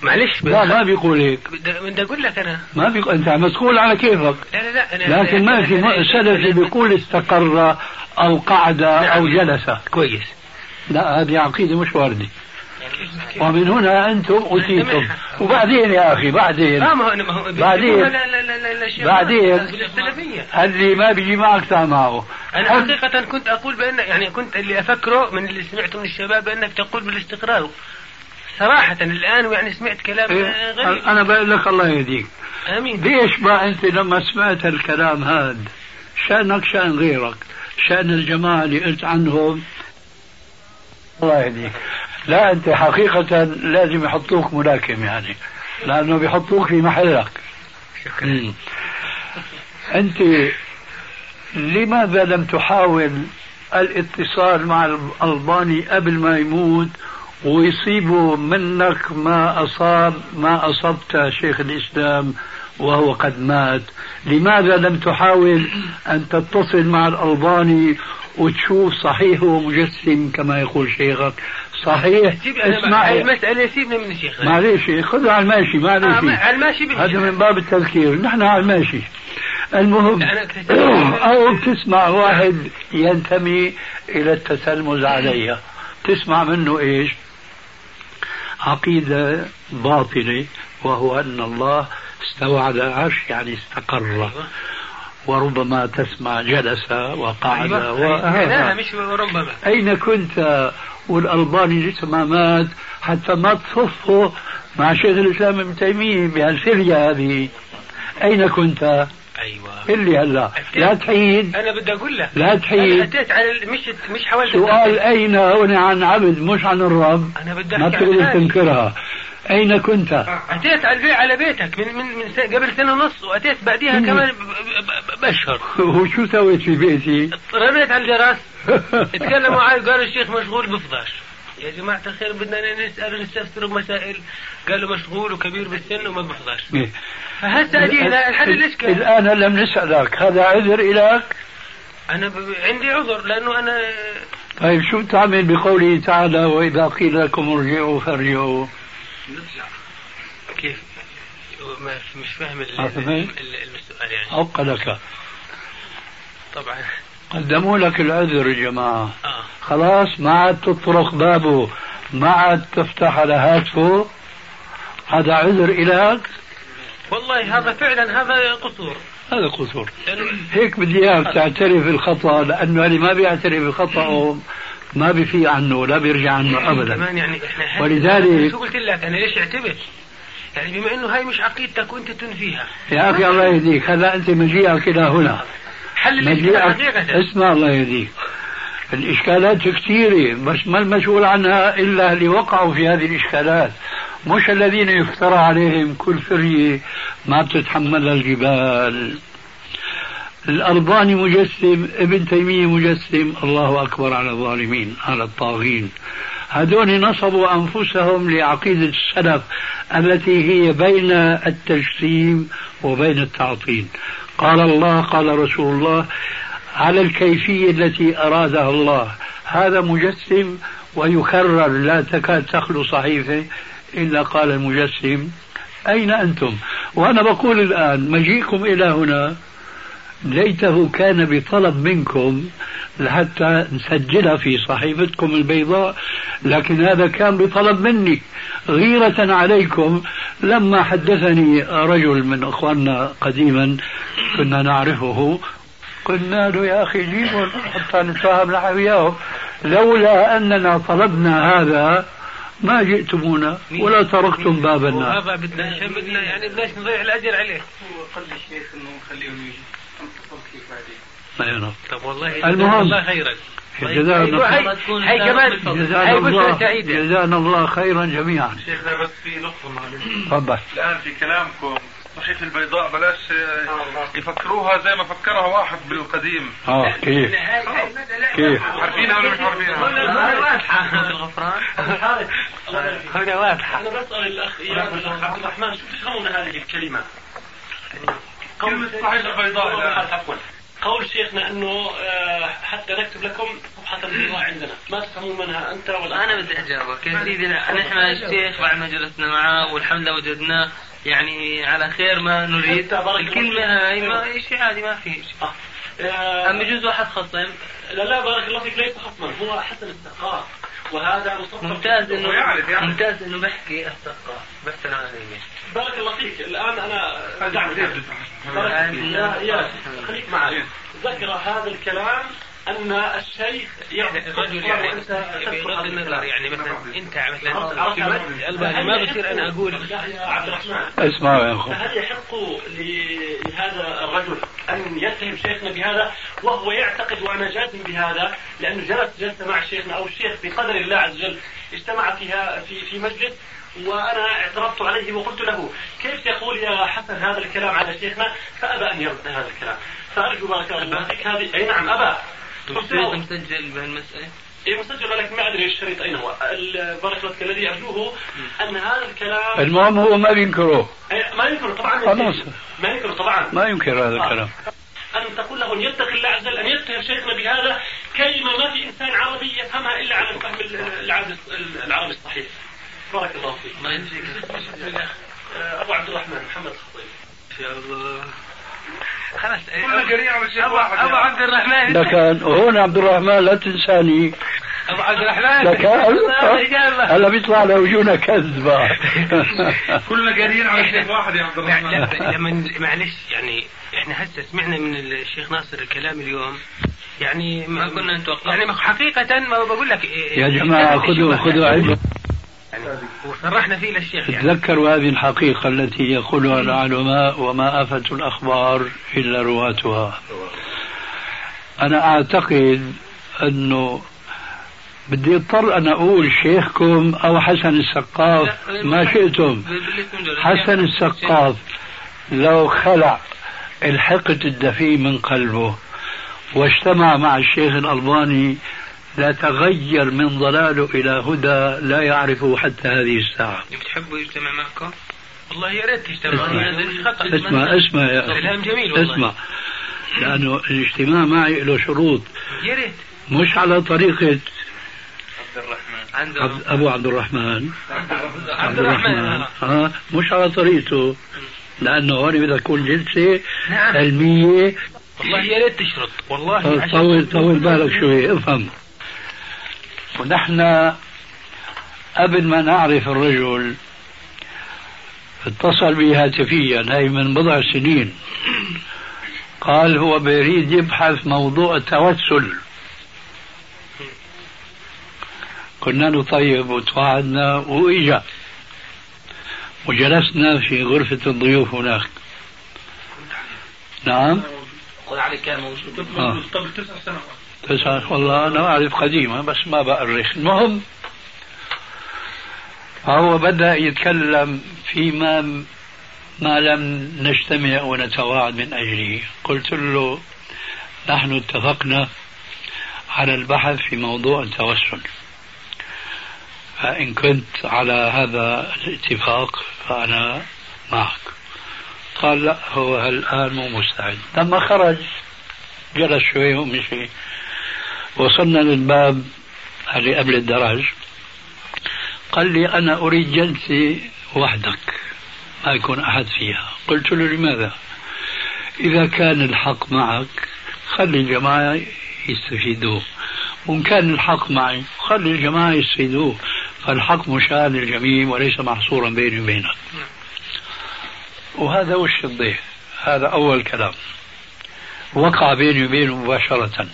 معلش لا ما بيقول هيك. بدي اقول لك انا ما بيقول، انت مسؤول على كيفك. لا لا لا أنا لكن ما في سلفي بيقول استقر او قعد او جلس. كويس. لا هذه عقيده مش وارده. ومن هنا انتم اوتيتم. وبعدين يا اخي بعدين اه ما هو ما هو بعدين لا لا لا لا لا بعدين السلفيه اللي ما بيجي معك معه. انا حقيقه كنت اقول بان يعني كنت اللي افكره من اللي سمعته من الشباب بانك تقول بالاستقرار صراحه الان، يعني سمعت كلام غريب. انا بقول لك الله يهديك. امين. ليش ما انت لما سمعت الكلام هذا شانك شان غيرك، شان الجماعه اللي قلت عنهم الله يهديك. لا انت حقيقة لازم يحطوك ملاكم يعني، لانه بيحطوك في محلك. شكرا. انت لماذا لم تحاول الاتصال مع الألباني قبل ما يموت ويصيبوا منك ما اصاب ما اصبت شيخ الاسلام وهو قد مات؟ لماذا لم تحاول ان تتصل مع الألباني وتشوف صحيح هو مجسم كما يقول شيخك؟ صحيح. اسمع المسألة سيبنا من الشيخ. معليش خذوا على الماشي معليش. آه على الماشي هذا من باب التذكير، نحن على الماشي. المهم او تسمع واحد ينتمي الى التسلمز عليها، تسمع منه ايش؟ عقيدة باطلة، وهو ان الله استوى على العرش يعني استقر. وربما تسمع جلس وقعد. لا مش ربما. أين كنت والألباني لسه ما مات حتى ما تصفه مع شيخ الإسلام ابن تيمية بهالسرية هذه؟ أين كنت؟ أيوة اللي هلا لا تحيد. أنا بدي أقول لك لا تحيد. أتيت على مش مش حاولت. سؤال أين هون عن عبد مش عن الرب. أنا بدي ما تقدر تنكرها. أين كنت؟ أتيت على البيت على بيتك من من من قبل سنة ونص، وأتيت بعديها كمان بأشهر. وشو سويت في بيتي؟ رميت على الجرس. تكلموا معي قال الشيخ مشغول بفضاش. يا جماعة الخير بدنا نسأل ونستفسر بمسائل، قالوا مشغول وكبير بالسن وما بفضاش. فهسه أجينا الحل الإشكال. الآن لم نسألك هذا عذر إليك؟ أنا ب... عندي عذر لأنه أنا. طيب شو تعمل بقوله تعالى وإذا قيل لكم ارجعوا فارجعوا؟ كيف؟ مش فاهم السؤال يعني. عقلك. طبعا قدموا لك العذر يا جماعة. آه. خلاص ما عاد تطرق بابه، ما عاد تفتح على هاتفه، هذا عذر إليك؟ والله هذا فعلا هذا قصور. هذا قصور. هيك بدي اياك تعترف بالخطأ، لأنه اللي ما بيعترف بخطأه ما بيفي عنه لا بيرجع عنه أبدا. كمان يعني إحنا ولذلك شو قلت لك أنا ليش اعتبر؟ يعني بما إنه هاي مش عقيدتك وأنت تنفيها. يا أخي الله يهديك، هلا أنت مجيئك إلى هنا. حل الإشكالات. اسمع الله يهديك، الإشكالات كثيرة بس ما المسؤول عنها إلا اللي وقعوا في هذه الإشكالات، مش الذين يفترى عليهم كل فرية ما بتتحملها الجبال. الألباني مجسم، ابن تيمية مجسم، الله أكبر على الظالمين على الطاغين. هذول نصبوا أنفسهم لعقيدة السلف التي هي بين التجسيم وبين التعطيل. قال الله قال رسول الله على الكيفية التي أرادها الله. هذا مجسم ويكرر، لا تكاد تخلو صحيفة إلا قال المجسم أين أنتم؟ وأنا بقول الآن مجيئكم إلى هنا ليته كان بطلب منكم لحتى نسجلها في صحيفتكم البيضاء، لكن هذا كان بطلب مني غيرة عليكم. لما حدثني رجل من أخواننا قديما كنا نعرفه قلنا له يا أخي جيبوا حتى نتفاهم نحن وياهم، لولا أننا طلبنا هذا ما جئتمونا ولا تركتم بابنا. وهذا بدنا عشان بدنا يعني بدناش نضيع الأجر عليه. هو قال الشيخ إنه نخليهم يجي. طب والله المهم الله خيرا. جزانا هاي كمان هاي بشرى سعيدة. جزانا الله خيرا جميعا. شيخنا بس في نقطة معلش. تفضل. الآن في كلامكم صحيفة البيضاء بلاش يفكروها زي ما فكرها واحد بالقديم. اه كيف؟ كيف؟ عارفينها ولا مش عارفينها؟ هنا واضحة. الغفران. هنا واضحة. أنا بسأل الأخ إياد والأخ عبد الرحمن شو تفهمون هذه الكلمة؟ كلمة صحيفة البيضاء. عفوا. قول شيخنا أنه حتى نكتب لكم حتى الله عندنا ما تفهمون منها أنت ولا أنا بدي أجاوبك يا سيدي. نحن الشيخ بعد ما جلسنا معه والحمد لله وجدناه يعني على خير ما نريد. الكلمة هاي ما شيء عادي ما في شيء. آه. أم يجوز واحد خصم؟ لا لا بارك الله فيك ليس خصما هو حسن الثقافة وهذا ممتاز انه يعني. ممتاز انه بحكي الثقافة بس انا بارك الله فيك. الان انا يا يا خليك معي ذكر هذا الكلام ان الشيخ يعني الرجل يعني بغض النظر يعني مثلا انت مثلا ما بصير انا اقول يا عبد الرحمن اسمع يا اخو فهل يحق لهذا الرجل ان يتهم شيخنا بهذا وهو يعتقد وانا جازم بهذا لانه جلس جلسه مع شيخنا او الشيخ بقدر الله عز وجل اجتمع فيها في في مجلس وانا اعترضت عليه وقلت له كيف يقول يا حسن هذا الكلام على شيخنا فابى ان يرد هذا الكلام. فارجو بارك الله فيك هذه اي نعم ابى مسجل بهالمسألة؟ اي مسجل لكن ما ادري الشريط اين هو. بارك الله الذي ارجوه ان هذا الكلام المهم هو ما بينكره ما ينكره طبعا خلاص ما ينكره طبعا ما ينكر هذا الكلام. ان تقول له ان يتقي الله عز وجل ان يتهم شيخنا بهذا كلمه ما في انسان عربي يفهمها الا على الفهم العربي الصحيح. بارك الله فيك. ما ينسيك ابو عبد الرحمن محمد خطيب ان شاء الله. خلاص كلنا قرينا على الشيخ واحد. ابو عبد الرحمن لكن هون عبد الرحمن لا تنساني ابو عبد الرحمن لكن هلا بيطلع لوجونا كذبه. كلنا قرينا على الشيخ واحد يا عبد الرحمن. لما معلش يعني احنا هسه سمعنا من الشيخ ناصر الكلام اليوم يعني ما كنا نتوقع يعني حقيقه ما بقول لك يا جماعه خذوا خذوا علم يعني وصرحنا فيه للشيخ يعني. تذكروا هذه الحقيقة التي يقولها العلماء وما آفة الأخبار إلا رواتها. أنا أعتقد أنه بدي اضطر أن أقول شيخكم أو حسن السقاف ما شئتم. حسن السقاف لو خلع الحقد الدفي من قلبه واجتمع مع الشيخ الألباني لا تغير من ضلاله إلى هدى لا يعرفه حتى هذه الساعة. بتحبوا يجتمع معكم؟ والله يا ريت تجتمع. اسمع اسمع يا كلام جميل والله. اسمع لأنه الاجتماع معي له شروط. يا ريت مش على طريقة عبد الرحمن عبد أبو عبد الرحمن عبد الرحمن ها مش على طريقته لأنه هون بدها تكون جلسة علمية. والله يا ريت تشرط والله. طول طول بالك شوي افهم. ونحن قبل ما نعرف الرجل اتصل بي هاتفيا هاي من بضع سنين قال هو بيريد يبحث موضوع التوسل. كنا نطيب وتوعدنا وإجا وجلسنا في غرفة الضيوف هناك. نعم علي كان موجود آه. قبل تسع سنوات. تسع والله أنا أعرف قديمة بس ما بأرخ. المهم فهو بدأ يتكلم فيما ما لم نجتمع ونتواعد من أجله. قلت له نحن اتفقنا على البحث في موضوع التوسل فإن كنت على هذا الاتفاق فأنا معك. قال لا هو الآن مو مستعد. لما خرج جلس شوي ومشي وصلنا للباب اللي قبل الدرج قال لي أنا أريد جلسة وحدك ما يكون أحد فيها. قلت له لماذا؟ إذا كان الحق معك خلي الجماعة يستفيدوه وإن كان الحق معي خلي الجماعة يستفيدوه فالحق مشاع للجميع وليس محصورا بيني وبينك. وهذا وش الضيف. هذا أول كلام وقع بيني وبينه مباشرة.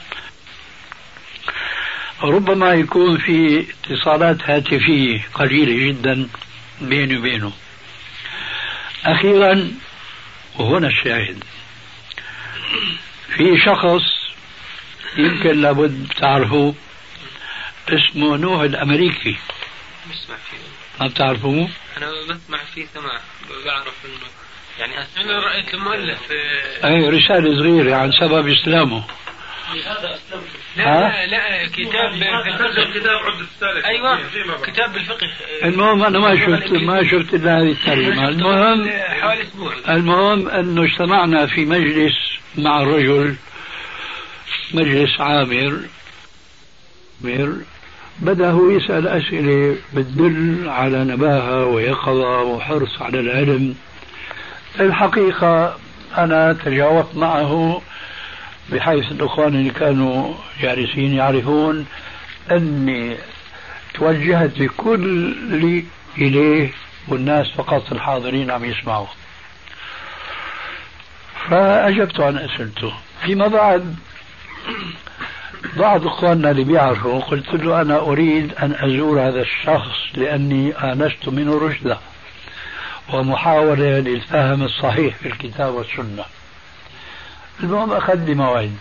ربما يكون في اتصالات هاتفية قليلة جدا بيني وبينه. أخيرا وهنا الشاهد في شخص يمكن لابد تعرفوه اسمه نوح الأمريكي. ما بتعرفوه؟ أنا بسمع فيه سماع بعرف إنه يعني أنا رأيت المؤلف أي رسالة صغيرة عن سبب إسلامه. لهذا أسلمت. لا لا كتاب كتاب عدة السالك. أيوة كتاب بالفقه. المهم أنا ما شفت ما شفت إلا هذه الترجمة. المهم حوالي أسبوع. المهم أنه اجتمعنا في مجلس مع الرجل مجلس عامر مثمر بدأ هو يسأل أسئلة بتدل على نباهة ويقظة وحرص على العلم. الحقيقة أنا تجاوبت معه بحيث الأخوان اللي كانوا جالسين يعرفون أني توجهت بكل إليه والناس فقط الحاضرين عم يسمعوا، فأجبت عن أسئلته. فيما بعد بعض إخواننا اللي بيعرفوا قلت له أنا أريد أن أزور هذا الشخص لأني آنست منه رشدا ومحاولة للفهم الصحيح في الكتاب والسنة. المهم أخذ لي موعد،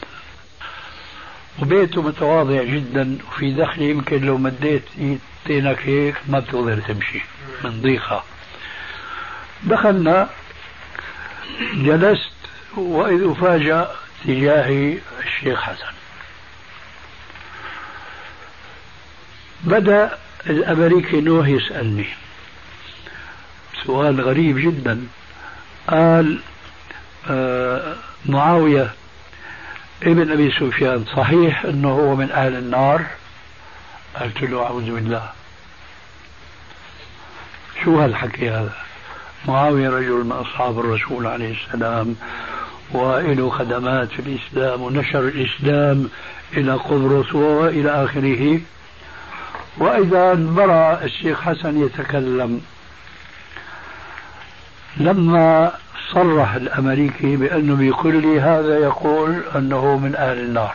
وبيته متواضع جدا وفي دخل يمكن لو مديت ايدينك هيك ما بتقدر تمشي من ضيقها. دخلنا جلست وإذ أفاجأ تجاهي الشيخ حسن. بدأ الأمريكي نوح يسألني سؤال غريب جدا. قال آه معاوية ابن أبي سفيان صحيح أنه هو من أهل النار؟ قلت له أعوذ بالله، شو هالحكي هذا؟ معاوية رجل من أصحاب الرسول عليه السلام وله خدمات في الإسلام ونشر الإسلام إلى قبرص وإلى آخره. وإذا برأ الشيخ حسن يتكلم لما صرح الأمريكي بأنه بيقول لي هذا يقول أنه من أهل النار.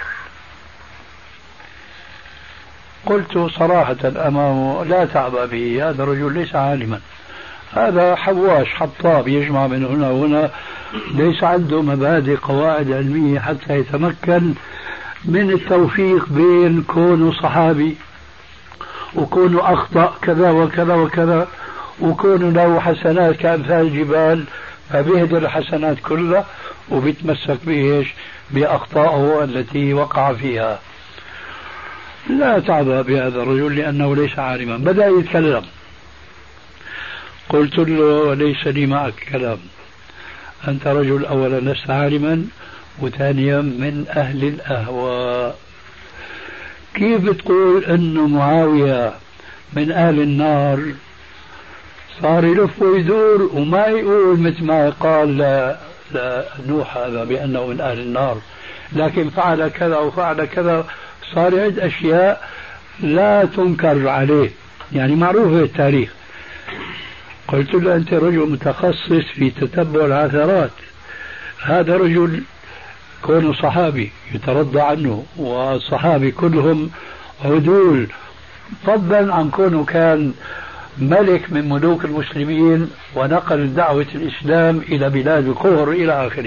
قلت صراحة أمامه لا تعبأ به، هذا الرجل ليس عالما، هذا حواش حطاب يجمع من هنا وهنا، ليس عنده مبادئ قواعد علمية حتى يتمكن من التوفيق بين كونه صحابي وكونه أخطأ كذا وكذا وكذا وكونه له حسنات كأمثال الجبال فبيهدر الحسنات كلها وبيتمسك بإيش؟ بأخطائه التي وقع فيها. لا تعبأ بهذا الرجل لأنه ليس عالما. بدأ يتكلم، قلت له ليس لي معك كلام، أنت رجل أولا لست عالما وثانيا من أهل الأهواء. كيف بتقول أنه معاوية من أهل النار؟ صار يلف ويدور وما يقول مثل ما قال لنوح هذا بأنه من أهل النار، لكن فعل كذا وفعل كذا، صار يعد أشياء لا تنكر عليه، يعني معروفة التاريخ. قلت له أنت رجل متخصص في تتبع العثرات، هذا رجل كونه صحابي يترضى عنه والصحابي كلهم عدول، فضلا عن كونه كان ملك من ملوك المسلمين ونقل دعوة الإسلام إلى بلاد الكفر إلى آخره.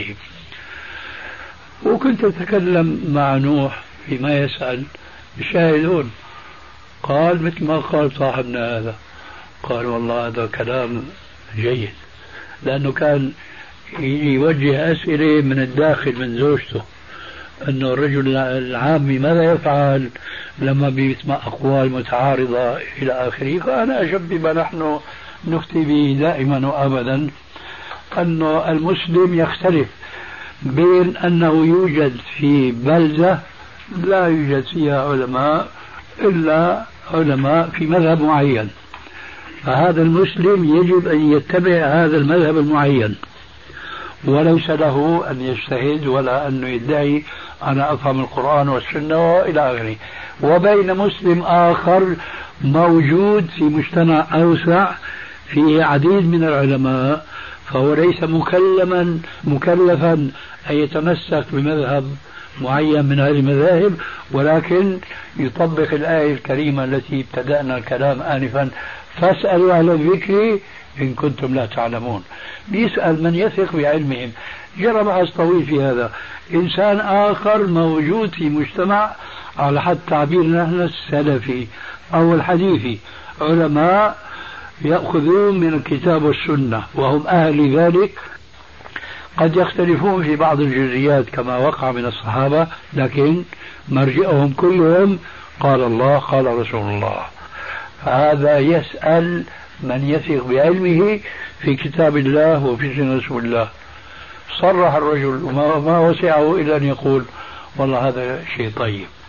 وكنت أتكلم مع نوح فيما يسأل الشاهدون، قال مثل ما قال صاحبنا هذا، قال والله هذا كلام جيد، لأنه كان يوجه أسئلة من الداخل من زوجته أنه الرجل العامي ماذا يفعل لما بيسمع أقوال متعارضة إلى آخره. فأنا أجب بما نحن نفتي به دائما وأبدا، أنه المسلم يختلف بين أنه يوجد في بلدة لا يوجد فيها علماء إلا علماء في مذهب معين، فهذا المسلم يجب أن يتبع هذا المذهب المعين وليس له أن يجتهد ولا أن يدعي أنا أفهم القرآن والسنة وإلى آخره. وبين مسلم آخر موجود في مجتمع أوسع فيه عديد من العلماء، فهو ليس مكلما مكلفا أن يتمسك بمذهب معين من هذه المذاهب، ولكن يطبق الآية الكريمة التي ابتدأنا الكلام آنفا، فاسألوا أهل الذكر إن كنتم لا تعلمون. بيسأل من يثق بعلمهم. جرى بحث طويل في هذا. إنسان آخر موجود في مجتمع على حد تعبيرنا نحن السلفي أو الحديثي، علماء يأخذون من الكتاب والسنة وهم أهل ذلك، قد يختلفون في بعض الجزئيات كما وقع من الصحابة، لكن مرجئهم كلهم قال الله قال رسول الله. فهذا يسأل من يثق بعلمه في كتاب الله وفي سنة رسول الله. صرح الرجل وما وسعه إلا أن يقول والله هذا شيء طيب.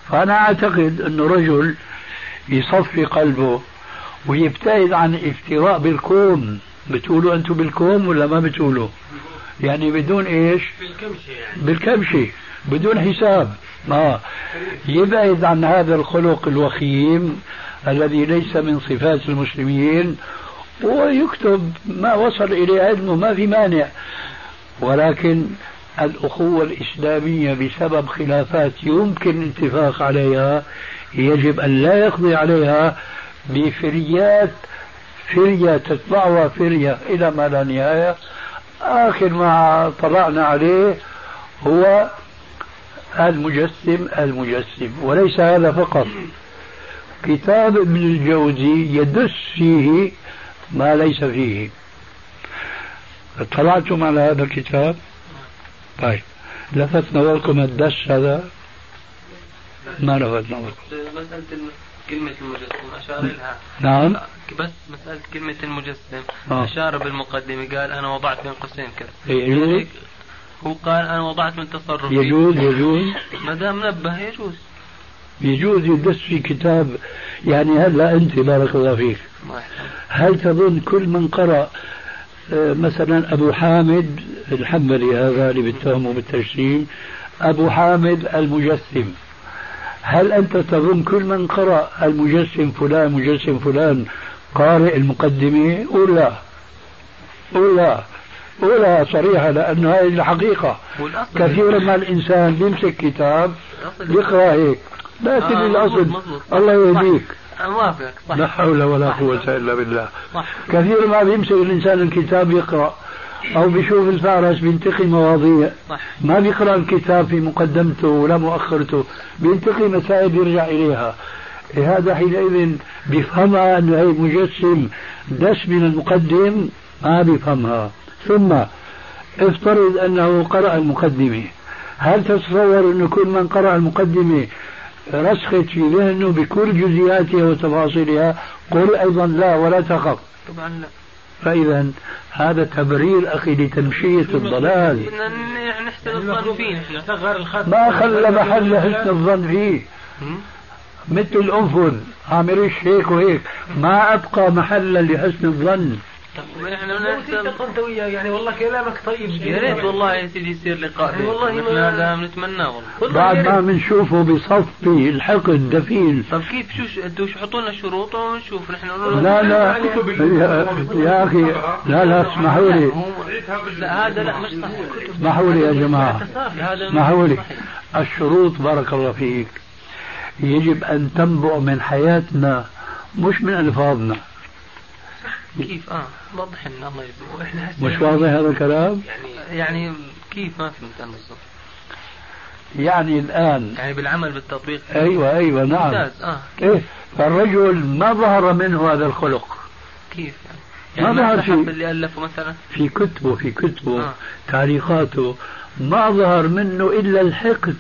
فأنا أعتقد أنه رجل يصفي قلبه ويبتعد عن افتراء بالكون. بتقولوا أنتم بالكون ولا ما بتقولوا؟ يعني بدون إيش؟ بالكمشة يعني. بالكمشة بدون حساب. ما يبعد عن هذا الخلق الوخيم الذي ليس من صفات المسلمين، ويكتب ما وصل إليه علمه، ما في مانع. ولكن الأخوة الإسلامية بسبب خلافات يمكن الاتفاق عليها يجب أن لا يقضي عليها بفريات، فرية تتبعها فرية إلى ما لا نهاية. آخر ما طلعنا عليه هو المجسم المجسم. وليس هذا فقط، كتاب ابن الجوزي يدس فيه ما ليس فيه. اطلعتم على هذا الكتاب؟ طيب، لفت نظركم الدس هذا؟ ما لفت نظركم؟ مسألة كلمة المجسم أشار لها. نعم. بس مسألة كلمة المجسم آه. أشار بالمقدمة، قال أنا وضعت بين قوسين كذا. يجوز؟ هو قال أنا وضعت من تصرفي. يجوز يجوز ما دام نبه يجوز يجوز يدس في كتاب. يعني هلا أنت بارك الله فيك، هل تظن كل من قرأ مثلا أبو حامد الحنبلي هذا اللي بيتهمه بالتجسيم، أبو حامد المجسم، هل أنت تظن كل من قرأ المجسم فلان مجسم فلان قارئ المقدمة؟ ولا ولا ولا صريحة، لأنه هذه الحقيقة. كثيرا ما الإنسان بيمسك كتاب يقرأ هيك، لا تدري الأصل. الله يهديك. لا حول ولا قوة إلا بالله. كثير ما بيمسك الإنسان الكتاب يقرأ، أو بيشوف الفارس بينتقي مواضيع، ما بيقرأ الكتاب في مقدمته ولا مؤخرته، بينتقي مسائل يرجع إليها. هذا حينئذ بيفهمها أنه هي مجسم دس من المقدم، ما بيفهمها. ثم افترض أنه قرأ المقدمة، هل تتصور أنه كل من قرأ المقدمة رسخت في ذهنه بكل جزئياتها وتفاصيلها؟ قل أيضا لا ولا تخف. طبعا لا. فإذا هذا تبرير أخي لتمشية الضلال. نحسن الظن فيه، ما خلى محل حسن الظن فيه، مثل الأنفذ عامريش هيك وهيك، ما أبقى محلا لحسن الظن. انت وياه يعني والله كلامك طيب. يا ريت والله يا سيدي يصير لقاء، والله هذا بنتمناه والله. بعد ما بنشوفه بصفي الحقد دفين. طب كيف شو انتوا شو حطوا لنا شروط ونشوف نحن؟ لا لا يا, يا اخي لا لا اسمحوا لي. لا هذا لا مش صح. اسمحوا لي يا جماعه، اسمحوا لي. الشروط بارك الله فيك يجب ان تنبع من حياتنا مش من الفاظنا. كيف اه وضح لنا الله يجزيك. مش واضح هذا الكلام؟ يعني يعني كيف ما فهمت انا بالضبط. يعني الان يعني بالعمل بالتطبيق. ايوه ايوه نعم. ممتاز. اه ايه فالرجل ما ظهر منه هذا الخلق. كيف يعني؟ ما ظهر في اللي الفه مثلا في كتبه في كتبه آه. تعليقاته ما ظهر منه الا الحقد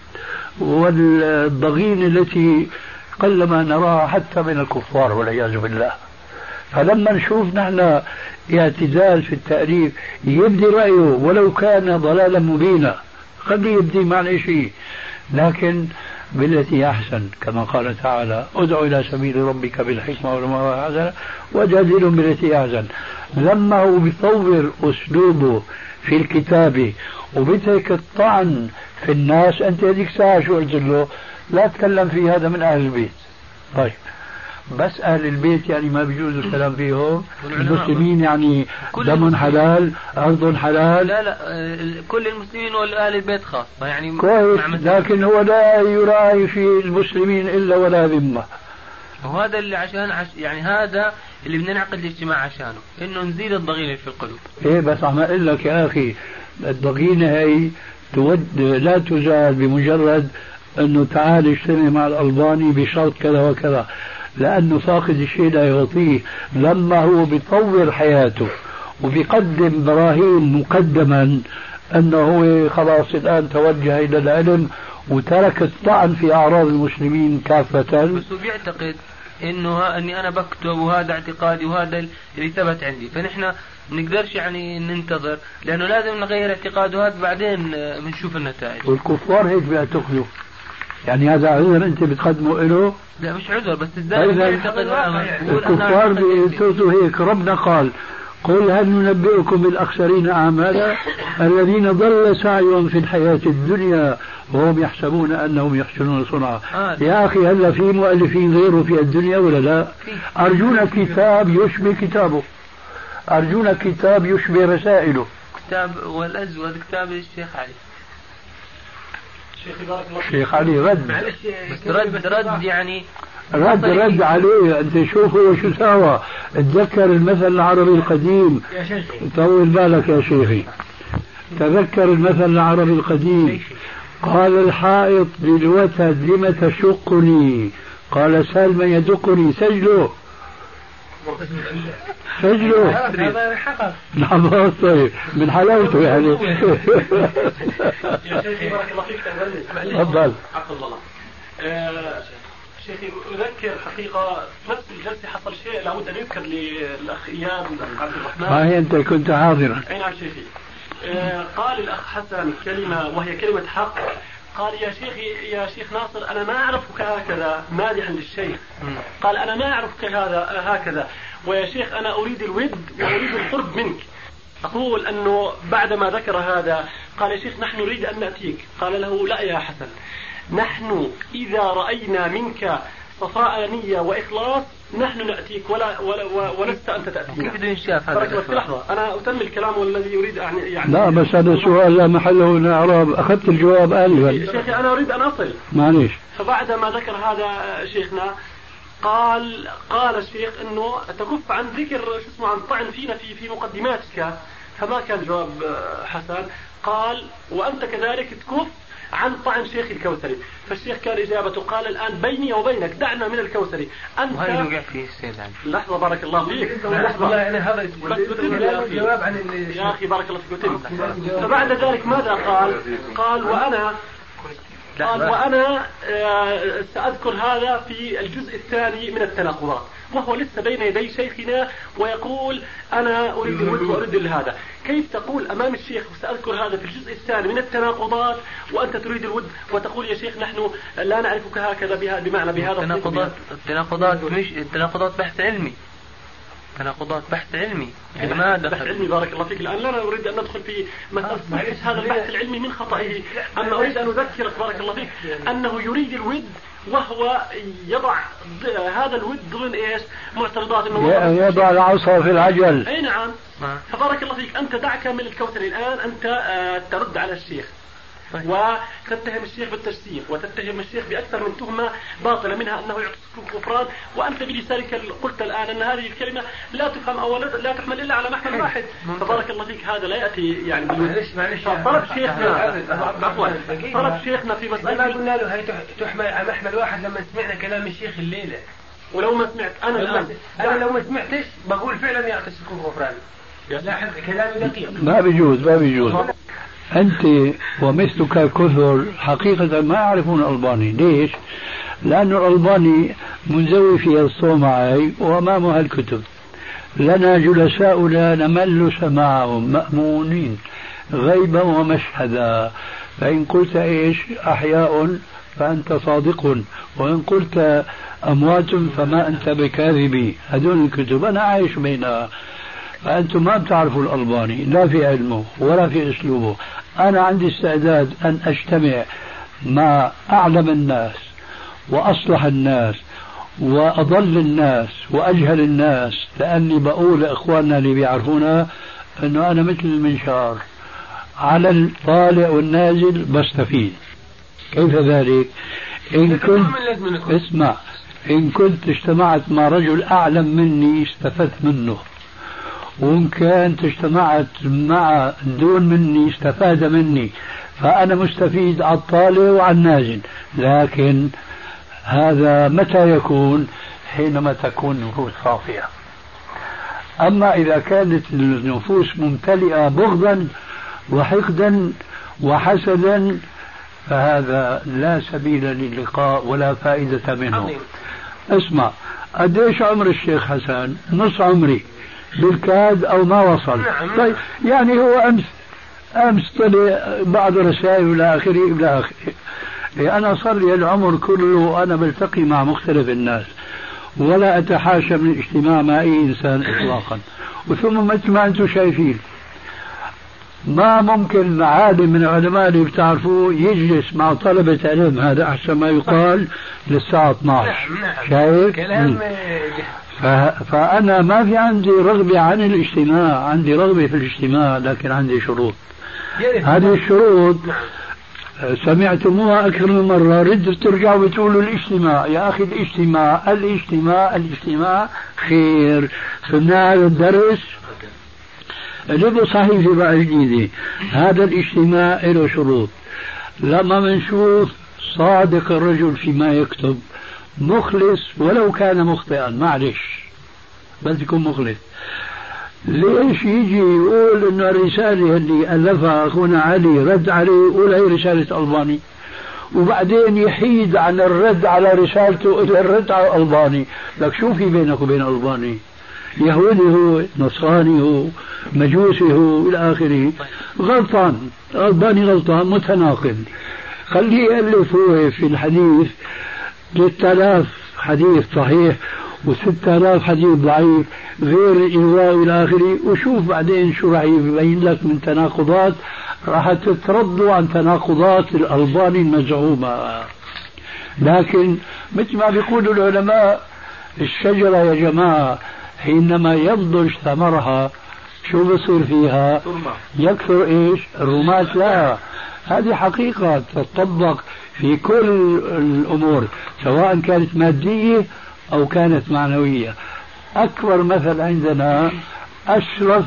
والضغين التي قلما نراها حتى من الكفار والعياذ بالله. فلما نشوف نحن اعتدال في التأليف يبدي رأيه ولو كان ضلالا مبينا، خليه يبدي معنى شيء، لكن بالتي أحسن كما قال تعالى ادعو إلى سبيل ربك بالحكمة والموعظة الحسنة وجادلهم بالتي أحسن. لما هو بيطور أسلوبه في الكتابة وبترك الطعن في الناس، أنت هذيك ساعة شو قلت له؟ لا تكلم في هذا من أهل البيت. طيب بس أهل البيت يعني ما بيجوز الكلام فيهم؟ المسلمين يعني دم حلال أرض حلال؟ لا لا كل المسلمين وأهل البيت خاصة يعني كويس، لكن هو لا يراعي في المسلمين إلا ولا ذمة. وهذا اللي عشان عش يعني هذا اللي بدنا نعقد الاجتماع عشانه، إنه نزيد الضغينة في القلوب. إيه بس عم أقول لك يا أخي الضغينة هي تود لا تزال بمجرد أنه تعال اجتمع مع الألباني بشرط كذا وكذا، لأنه فاقد الشيء لا يعطيه. لما هو بيطور حياته وبيقدم براهين مقدما أنه هو خلاص الآن توجه إلى العلم وترك الطعن في أعراض المسلمين كافة، بس هو بيعتقد إنه أني أنا بكتب وهذا اعتقادي وهذا اللي ثبت عندي، فنحن نقدرش يعني ننتظر، لأنه لازم نغير اعتقاده هذا بعدين بنشوف النتائج. والكفار هيك بيعتقدوا. يعني هذا عذر أنت بتقدمه له؟ لا مش عذر، بس الزائر يعتقد الكفار بيعتقدوا هيك. ربنا قال قل هل ننبئكم بالأخسرين أعمالا الذين ضل سعيهم في الحياة الدنيا وهم يحسبون أنهم يحسنون صنعا. آه. يا أخي هل في مؤلفين غيره في الدنيا ولا لا؟ أرجونا كتاب يشبه كتابه، أرجونا كتاب يشبه رسائله. كتاب والأزود كتاب الشيخ علي. الشيخ علي رد، بس رد رد يعني رد رد عليه. أنت شوفوا وشو ساوى. تذكر المثل العربي القديم، طول بالك يا شيخي، تذكر المثل العربي القديم. قال الحائط للوتد لم تشقني؟ قال سال من يدقني. سجله سجله. نعم طيب من حلاوته يعني. يا شيخي بارك الله فيك. تفضل. شيخي أذكر حقيقة نفس الجلسة حصل شيء لابد أن يذكر للأخ إياد الأخ عبد الرحمن. ما هي أنت كنت حاضرا. أي نعم شيخي. آه قال الأخ حسن كلمة وهي كلمة حق. قال يا شيخي يا شيخ ناصر أنا ما أعرفك هكذا، مادحا للشيخ. قال أنا ما أعرفك هذا هكذا، ويا شيخ أنا أريد الود وأريد القرب منك. أقول أنه بعدما ذكر هذا قال يا شيخ نحن نريد أن نأتيك. قال له لا يا حسن، نحن إذا رأينا منك صفاء نية وإخلاص نحن نأتيك ولا ولا ولست أنت تأتينا. كيف ينشاف هذا؟ لحظة أنا أتم الكلام والذي يريد يعني. لا بس هذا سؤال لا محله من الإعراب، أخذت الجواب آنفا. شيخي أنا أريد أن أصل. معليش. فبعد ما ذكر هذا شيخنا قال قال الشيخ إنه تكف عن ذكر شو اسمه عن طعن فينا في في مقدماتك. فما كان جواب حسن. قال وأنت كذلك تكف عن طعن شيخ الكوثري. فالشيخ كان إجابته قال الآن بيني وبينك دعنا من الكوثري أنت. وهي وقع فيه السيد علي. لحظة بارك الله فيك. لحظة يعني هذا الجواب عن يا أخي بارك الله فيك. فبعد ذلك ماذا قال؟ قال وأنا قال وأنا سأذكر هذا في الجزء الثاني من التناقضات، وهو لسه بين يدي شيخنا ويقول أنا أريد الود وأريد هذا. كيف تقول أمام الشيخ سأذكر هذا في الجزء الثاني من التناقضات وأنت تريد الود وتقول يا شيخ نحن لا نعرفك هكذا بها بمعنى بهذا. التناقضات التناقضات مش التناقضات بحث علمي، تناقضات بحث علمي. يعني ما بحث علمي بارك الله فيك. الآن لا نريد أن ندخل في مسألة هذا البحث العلمي من خطئه. أما أريد أن أذكرك بارك الله فيك أنه يريد الود وهو يضع هذا الود ضمن إيش معترضات إنه يضع العصا في العجل. أي نعم. فبارك الله فيك أنت دعك من الكوثر الآن أنت آه ترد على الشيخ وتتهم الشيخ بالتجسيم وتتهم الشيخ بأكثر من تهمة باطلة منها أنه يعطيك كفران، وأنت بلسانك قلت الآن أن هذه الكلمة لا تفهم أو لا تحمل إلا على محمل واحد. فبارك الله فيك هذا لا يأتي يعني طلب شيخنا عفوا طلب شيخنا في مسألة ما قلنا له هي تحمل على محمل واحد لما سمعنا كلام الشيخ الليلة. ولو ما سمعت أنا الآن أنا لو ما سمعتش بقول فعلا يعطيك كفران. لاحظ كلامي دقيق. ما بيجوز ما بيجوز. أنت ومثلك كثر حقيقة ما يعرفون الألباني. ليش؟ لأن الألباني منزوي في الصومعي وأمامها الكتب. لنا جلساؤنا نمل سماعهم مأمونين غيبا ومشهدا، فإن قلت إيش أحياء فأنت صادق، وإن قلت أموات فما أنت بكاذب. هذول الكتب أنا عايش بينها. فأنتم ما بتعرفوا الألباني لا في علمه ولا في أسلوبه. أنا عندي استعداد أن أجتمع مع أعلم الناس وأصلح الناس وأضل الناس وأجهل الناس، لأني بقول لإخواننا اللي بيعرفونا أنه أنا مثل المنشار على الطالع والنازل بستفيد. كيف ذلك؟ إن كنت اسمع إن كنت اجتمعت مع رجل أعلم مني استفدت منه، وإن كانت اجتمعت مع دون مني استفاد مني، فأنا مستفيد على الطالع وعلى النازل. لكن هذا متى يكون؟ حينما تكون النفوس صافية. أما إذا كانت النفوس ممتلئة بغضا وحقدا وحسدا فهذا لا سبيل للقاء ولا فائدة منه. اسمع، قديش عمر الشيخ حسن؟ نص عمري بالكاد أو ما وصل. طيب يعني هو أمس أمس طلع بعض رسائل إلى آخره إلى آخره. أنا صار لي العمر كله وأنا بلتقي مع مختلف الناس ولا أتحاشى من الاجتماع مع أي إنسان إطلاقا. وثم مثل ما أنتم شايفين ما ممكن عالم من العلماء اللي بتعرفوه يجلس مع طلبة علم، هذا أحسن ما يقال، للساعة اثني عشر. شايف؟ كلام. فأنا ما في عندي رغبة عن الاجتماع، عندي رغبة في الاجتماع لكن عندي شروط. هذه الشروط سمعتموها أكثر من مرة، ردوا ترجعوا بتقولوا الاجتماع. يا أخي الاجتماع الاجتماع الاجتماع خير. سمعنا هذا الدرس جبوا صحيفة بقى جديدة. هذا الاجتماع له شروط. لما منشوف صادق الرجل فيما يكتب، مخلص ولو كان مخطئا، معلش بس يكون مخلص. ليش يجي يقول انه الرسالة اللي ألفها أخونا علي رد عليه يقول هي رسالة ألباني، وبعدين يحيد عن الرد على رسالته إلى الرد على ألباني؟ لك شو في بينك وبين ألباني؟ يهودي هو، نصراني هو، مجوسي هو إلى آخره. غلطان، ألباني غلطان، متناقض. خليه يألف هو في الحديث ثلاثة آلاف حديث صحيح وستة آلاف حديث ضعيف غير الإلغاء إلى آخره، وشوف بعدين شو راح يبين لك من تناقضات، راح تتردوا عن تناقضات الألباني المزعومة. لكن مثل ما بيقولوا العلماء، الشجرة يا جماعة حينما ينضج ثمرها شو بصير فيها؟ يكثر ايش؟ الرمات. لا، هذه حقيقة تطبق في كل الأمور سواء كانت مادية أو كانت معنوية. أكبر مثل عندنا أشرف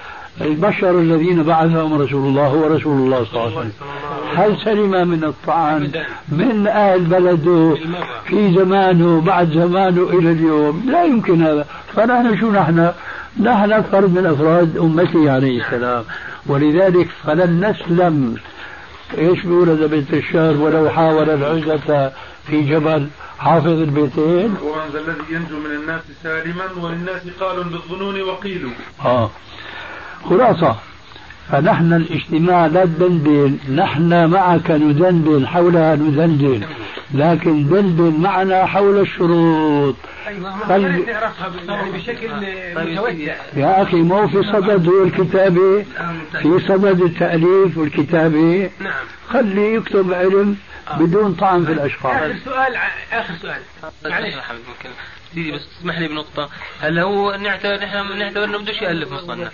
البشر الذين بعثهم رسول الله هو رسول الله صلى الله عليه وسلم. هل سلم من الطعن من أهل بلده في زمانه بعد زمانه إلى اليوم؟ لا يمكن هذا. فنحن شو نحن؟ نحن فرد من أفراد أمته عليه السلام، ولذلك فلن نسلم. ايش بيقول هذا بيت الشعر؟ ولو حاول العزة في جبل، حافظ البيتين. ومن ذا الذي ينجو من الناس سالما وللناس قال بالظنون وقيل. اه خلاصة، فنحن الاجتماع لا تدندن، نحن معك ندندن حولها ندندن، لكن دندن معنا حول الشروط. خل... يعني بشكل متوسع يا أخي، مو في صدد هو الكتابة، في صدد التأليف والكتابة. نعم. خلي يكتب علم بدون طعن في الأشخاص. آخر سؤال آخر سؤال معلش سيدي، بس اسمح لي بنقطة. هل هو نعتبر نحن نعتبر انه بدوش يألف مصنف؟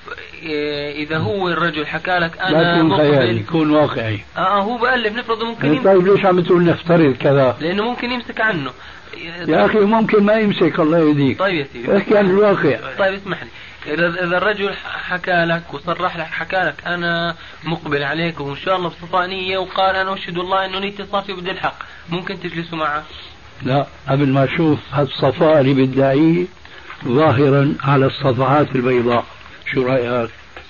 إذا هو الرجل حكى لك أنا مقبل، يكون واقعي. آه هو بألف، نفرض ممكن يمسك. طيب ليش عم تقول نفترض كذا؟ لأنه ممكن يمسك عنه. يا أخي ممكن ما يمسك، الله يهديك. طيب يا سيدي، احكي عن الواقع. طيب اسمح لي، إذا إذا الرجل حكى لك وصرح لك، حكى لك أنا مقبل عليك وإن شاء الله بصفاء نية، وقال أنا أشهد الله إنه نيتي صافية وبدي الحق، ممكن تجلسوا معه؟ لا، قبل ما أشوف هالصفاء اللي بدعيه ظاهرا على الصفحات البيضاء، شو رأيك؟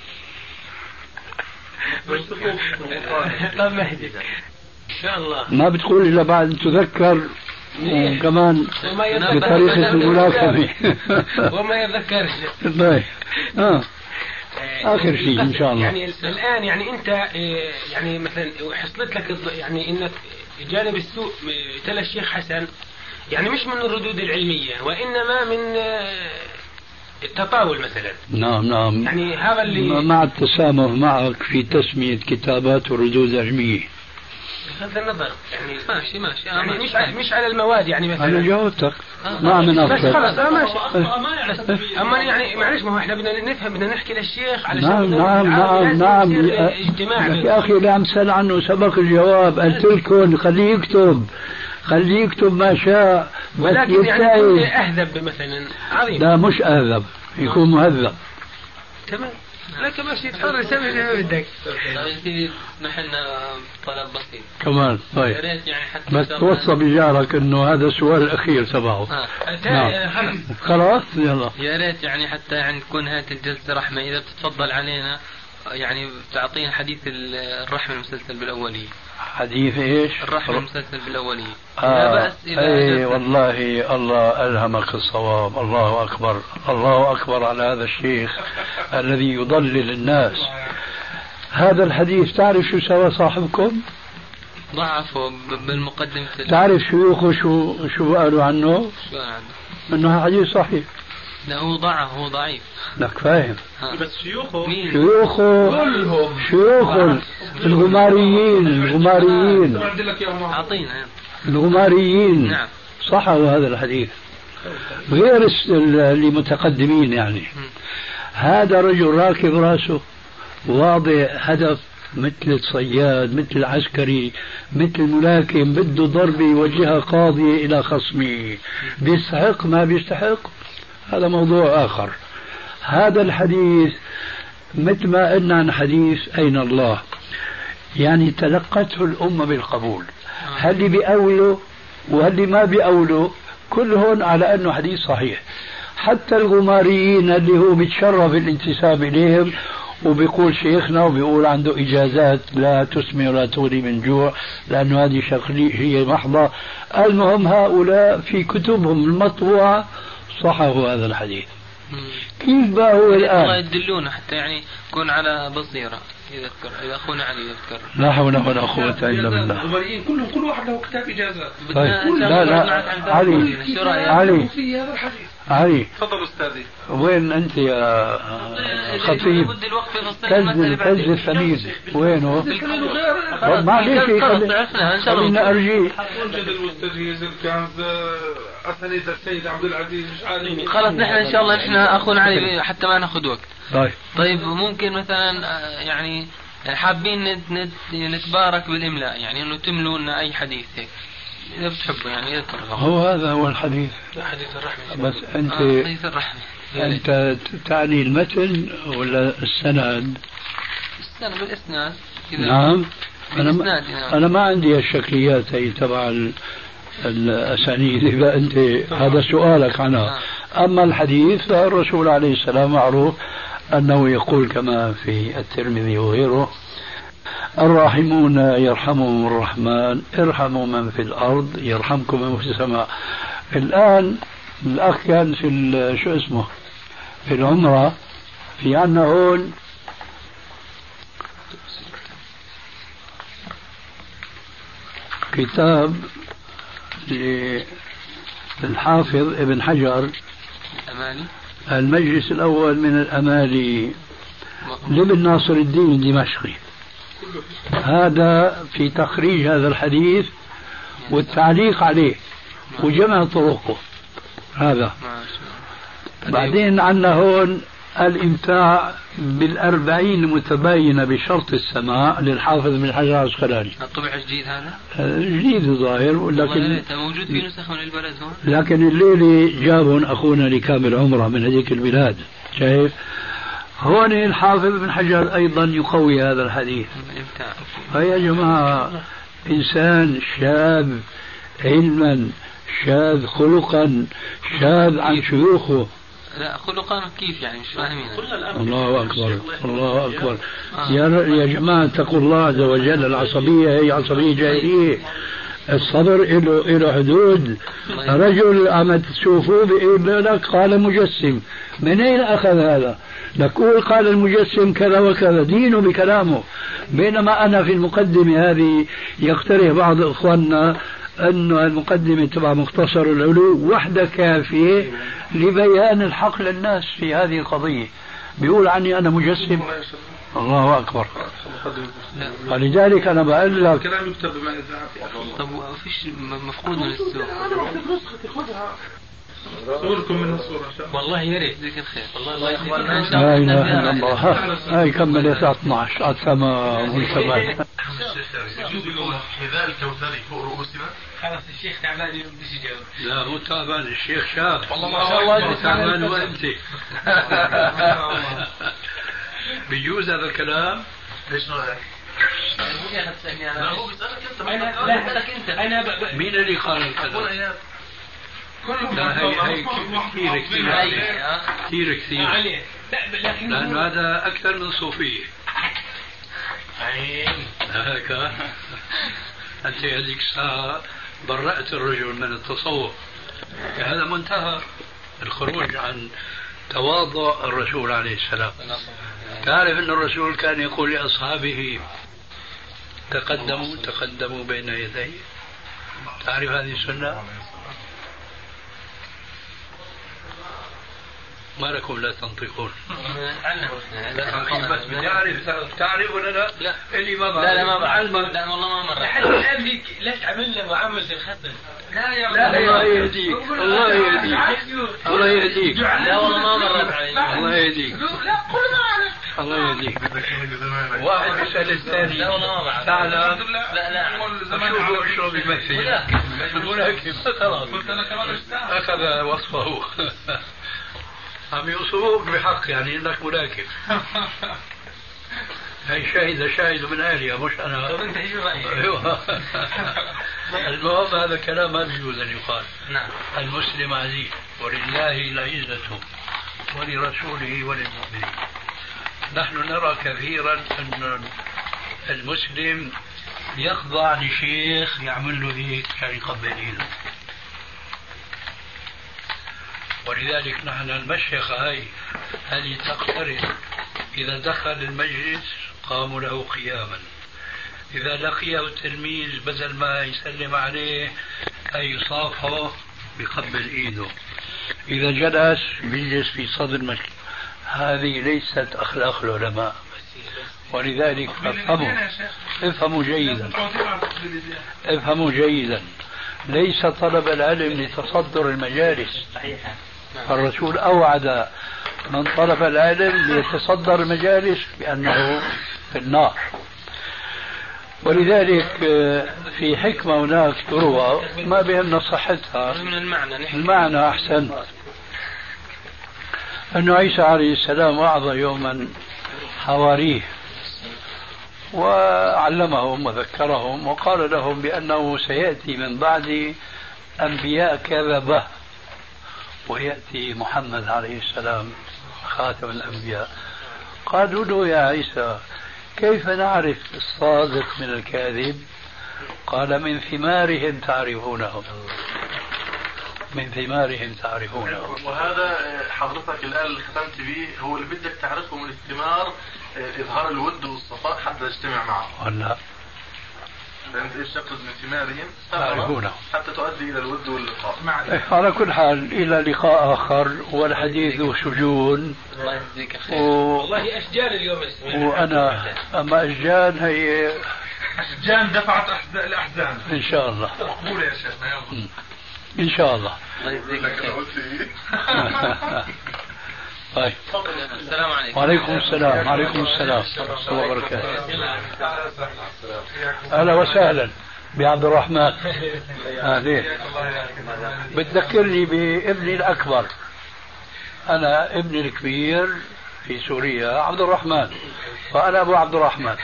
طب مهدي إن شاء الله ما بتقول إلا بعد تذكر وكمان بطريقة الملاكمة. وما يتذكرش. طيب اه آخر شيء إن شاء الله. يعني الآن يعني أنت يعني مثلا حصلت لك يعني إنك جانب السوء تلا الشيخ حسن، يعني مش من الردود العلمية وإنما من التطاول مثلا. نعم نعم. يعني هذا اللي مع التسامح معك في تسمية كتابات وردود علمية. بغض النظر يعني ماشي ماشي. يعني مش مش على المواد يعني مثلا. أنا جاوبتك. ما من أفضل. بس خلاص أنا ماشي. أما يعني معلش، ما هو إحنا بدنا نفهم، بدنا نحكي للشيخ على نعم نعم نعم نعم. اجتماع يا أخي اللي عم سأل عنه سبق الجواب، قلت لكم خليه يكتب، خليه يكتب ما شاء، ولكن يعني أهذب مثلا عظيم. لا مش أهذب، يكون مهذب. تمام. لك ماشي تحر سوي زي ما بدك. نحن طلب بسيط كمان. طيب يعني بس توصى بجارك انه هذا السؤال الاخير تبعه. آه. نعم. خلاص يلا. يا ريت يعني حتى يعني تكون هذه الجلسه رحمه، اذا بتتفضل علينا يعني تعطينا حديث الرحمه المسلسل بالاوليه. حديث ايش؟ الرحمه المسلسل بالاوليه. آه. لا بأس. اي والله الله الهمك الصواب. الله اكبر، الله اكبر على هذا الشيخ الذي يضلل الناس. هذا الحديث تعرف شو سوى صاحبكم؟ ضعفوا بالمقدمة. تعرف شيوخه شو شو قالوا عنه؟ شو قالوا عنه؟ انه حديث صحيح. لا هو ضعف، هو ضعيف. لك فاهم. بس شيوخه مين؟ شيوخه كلهم شيوخه الغماريين الغماريين أعطينا الغماريين. نعم. صحوا هذا الحديث غير اللي متقدمين يعني. هذا رجل راكب راسه واضع هدف مثل الصياد، مثل العسكري، مثل الملاكم، بده ضربة يوجهها قاضي إلى خصمه، بيستحق ما بيستحق هذا موضوع آخر. هذا الحديث مثل ما قلنا عن حديث أين الله، يعني تلقته الأمة بالقبول. هل اللي بيأولوا واللي ما بيأولوا كلهم على أنه حديث صحيح. حتى الغماريين اللي هو بيتشرف الانتساب إليهم وبيقول شيخنا وبيقول عنده إجازات لا تسمي ولا تغني من جوع لأنه هذه شرقية محضة. المهم هؤلاء في كتبهم المطبوعة صححوا هذا الحديث. كيف بقى هو الآن؟ الله يدلونا حتى يعني يكون على بصيرة. يذكر إذا أخونا علي يذكر. لا حول ولا قوة إلا بالله. الغماريين كلهم كل واحد له كتاب إجازات. طيب. لا لا علي علي علي تفضل أستاذي. وين أنت يا خطيب؟ كذب كذب ثمين. وينه؟ ما عليك خلينا أرجيه. موجود المستجيز الكنز أسانيد السيد عبد العزيز مش عارف. خلاص نحن إن شاء الله نحن أخونا علي حتى ما نأخذ وقت. طيب. طيب ممكن مثلا يعني حابين نت نت نتبارك بالإملاء، يعني إنه تملوا لنا أي حديث هيك إذا بتحبوا يعني اذكر. هو هذا هو الحديث. حديث الرحمة. بس أنت آه حديث الرحمة. أنت تعني المتن ولا السند؟ السند بالإسناد. نعم. أنا ما نعم. أنا ما عندي الشكليات هي تبع الأسانيد. إذا أنت هذا سؤالك عنها. أما الحديث فالرسول عليه السلام معروف أنه يقول كما في الترمذي وغيره: الراحمون يرحمهم الرحمن ارحموا من في الأرض يرحمكم من في السماء. الآن الأخ كان في شو اسمه في العمرة، في عنا هون كتاب للحافظ ابن حجر أمالي. المجلس الأول من الأمالي لابن ناصر الدين الدمشقي. هذا في تخريج هذا الحديث والتعليق عليه وجمع طرقه. هذا بعدين عنا هون الإمتاع بالأربعين المتباينة بشرط السماع للحافظ بن حجر العسقلاني. الطبع جديد هذا؟ جديد الظاهر، ولكن موجود في نسخ من البلد هون. لكن الليلة جابهم أخونا لكامل عمره من هذيك البلاد. شايف هون الحافظ بن حجر أيضا يقوي هذا الحديث. فيا جماعة إنسان شاذ علما شاذ خلقا شاذ عن شيوخه. لا خلقا كيف يعني مش فاهمين. الله أكبر الله أكبر. آه. يا يا جماعة اتقوا الله عز وجل. العصبية هي عصبية جاهلية. الصبر له له حدود. رجل عم تشوفوه بيقول لك قال مجسم. من أين أخذ هذا؟ نقول قال المجسم كذا وكذا دينه بكلامه. بينما أنا في المقدمة هذه يقترح بعض إخواننا أن المقدمة تبع مختصر العلو وحدة كافية لبيان الحق للناس في هذه القضية. بيقول عني أنا مجسم. الله أكبر. ولذلك أنا بقول لك كلام يكتب بما يذهب. طب فيش مفقود من السوق. صوركم من الصورة والله يا ريت ذيك الخير. والله الله يخبرنا إن شاء الله. لا إله إلا الله. هاي كمل الساعة اثنعش على السماء والسماء. يجوز لهم حذاء الكوثري فوق رؤوسنا. خلاص الشيخ تعبان اليوم بديش يجاوب. لا مو تعبان الشيخ شاب. والله ما شاء الله تعبان وأنت. بيجوز هذا الكلام؟ ايش رايك؟ لا هو بيسألك انت. لا بسألك انت. انا مين اللي قال الكلام؟ لا هي هي كثير كثير كثير كثير. لأنه هذا أكثر من صوفية. هيك أنت هذيك الساعة برأت الرجل من التصوف. هذا منتهى الخروج عن تواضع الرسول عليه السلام. تعرف أن الرسول كان يقول لأصحابه تقدموا تقدموا بين يديه. تعرف هذه السنة؟ ما لكم لا تنطقون؟ بس بدي أعرف تعرف ولا لا؟ لا اللي ما بعرف. لا لا ما بعرف. لا والله ما مرة. لحد الآن ليك ليش عملنا معاملة الختم؟ لا يا لا الله يهديك الله يهديك الله يهديك. لا والله ما مرت علي. الله يهديك. لا كل ما أعرف. الله يهديك. واحد يسأل الثاني. لا والله ما بعرف. تعال. لا لا. شو اشرب يمثل. ملاكم خلاص. أخذ وصفه. عم يوصفوك بحق يعني انك ملاكم. هي شاهد شاهد من اهلها مش انا. طب انت ايش رايك؟ ايوه. المهم هذا كلام ما بيجوز ان يقال. نعم. المسلم عزيز ولله العزة ولرسوله وللمؤمنين. نحن نرى كثيرا ان المسلم يخضع لشيخ يعمل له هيك يعني يقبل ايده. ولذلك نحن المشيخة هاي هذه تقترن إذا دخل المجلس قاموا له قياما، إذا لقيه التلميذ بدل ما يسلم عليه أي يصافحه بقبل إيده، إذا جلس بيجلس في صدر المجلس. هذه ليست أخلاق العلماء. ولذلك افهموا افهموا جيدا افهموا جيدا ليس طلب العلم لتصدر المجالس. الرسول أوعد من طلب العلم ليتصدر المجالس بأنه في النار. ولذلك في حكمة هناك تروى ما بهمنا صحتها من المعنى المعنى أحسن. أن عيسى عليه السلام وعظ يوما حواريه وعلمهم وذكرهم وقال لهم بأنه سيأتي من بعد أنبياء كذبة ويأتي محمد عليه السلام خاتم الأنبياء. قالوا له يا عيسى كيف نعرف الصادق من الكاذب؟ قال من ثمارهم تعرفونهم من ثمارهم تعرفونهم. وهذا حضرتك الآن اللي ختمت به هو اللي بدك تعرفه من الثمار، إظهار الود والصفاء حتى تجتمع معه. ولا فأنت إيش تقصد من ثمارهم؟ تعرفونه حتى تؤدي إلى الود واللقاء. على كل حال إلى لقاء آخر والحديث سجون. الله يجزيك خير. و... والله أشجان اليوم اسمه. وأنا أما أشجان هي أشجان دفعت الأحزان إن شاء الله. مقبولة يا شيخنا. إن شاء الله. الله يجزيك خير. طيب. السلام عليكم. وعليكم السلام. وعليكم السلام ورحمة الله وبركاته. أهلا وسهلا بعبد الرحمن. أهلين. بتذكرني بابني الأكبر. أنا ابني الكبير في سوريا عبد الرحمن وأنا أبو عبد الرحمن.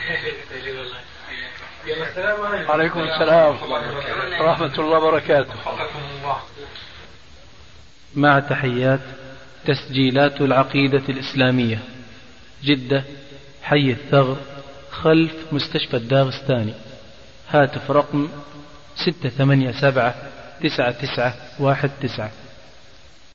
عليكم السلام ورحمة الله وبركاته. مع تحيات تسجيلات العقيدة الإسلامية، جدة، حي الثغر، خلف مستشفى الداغستاني. هاتف رقم ستة ثمانية سبعة تسعة تسعة واحد تسعة.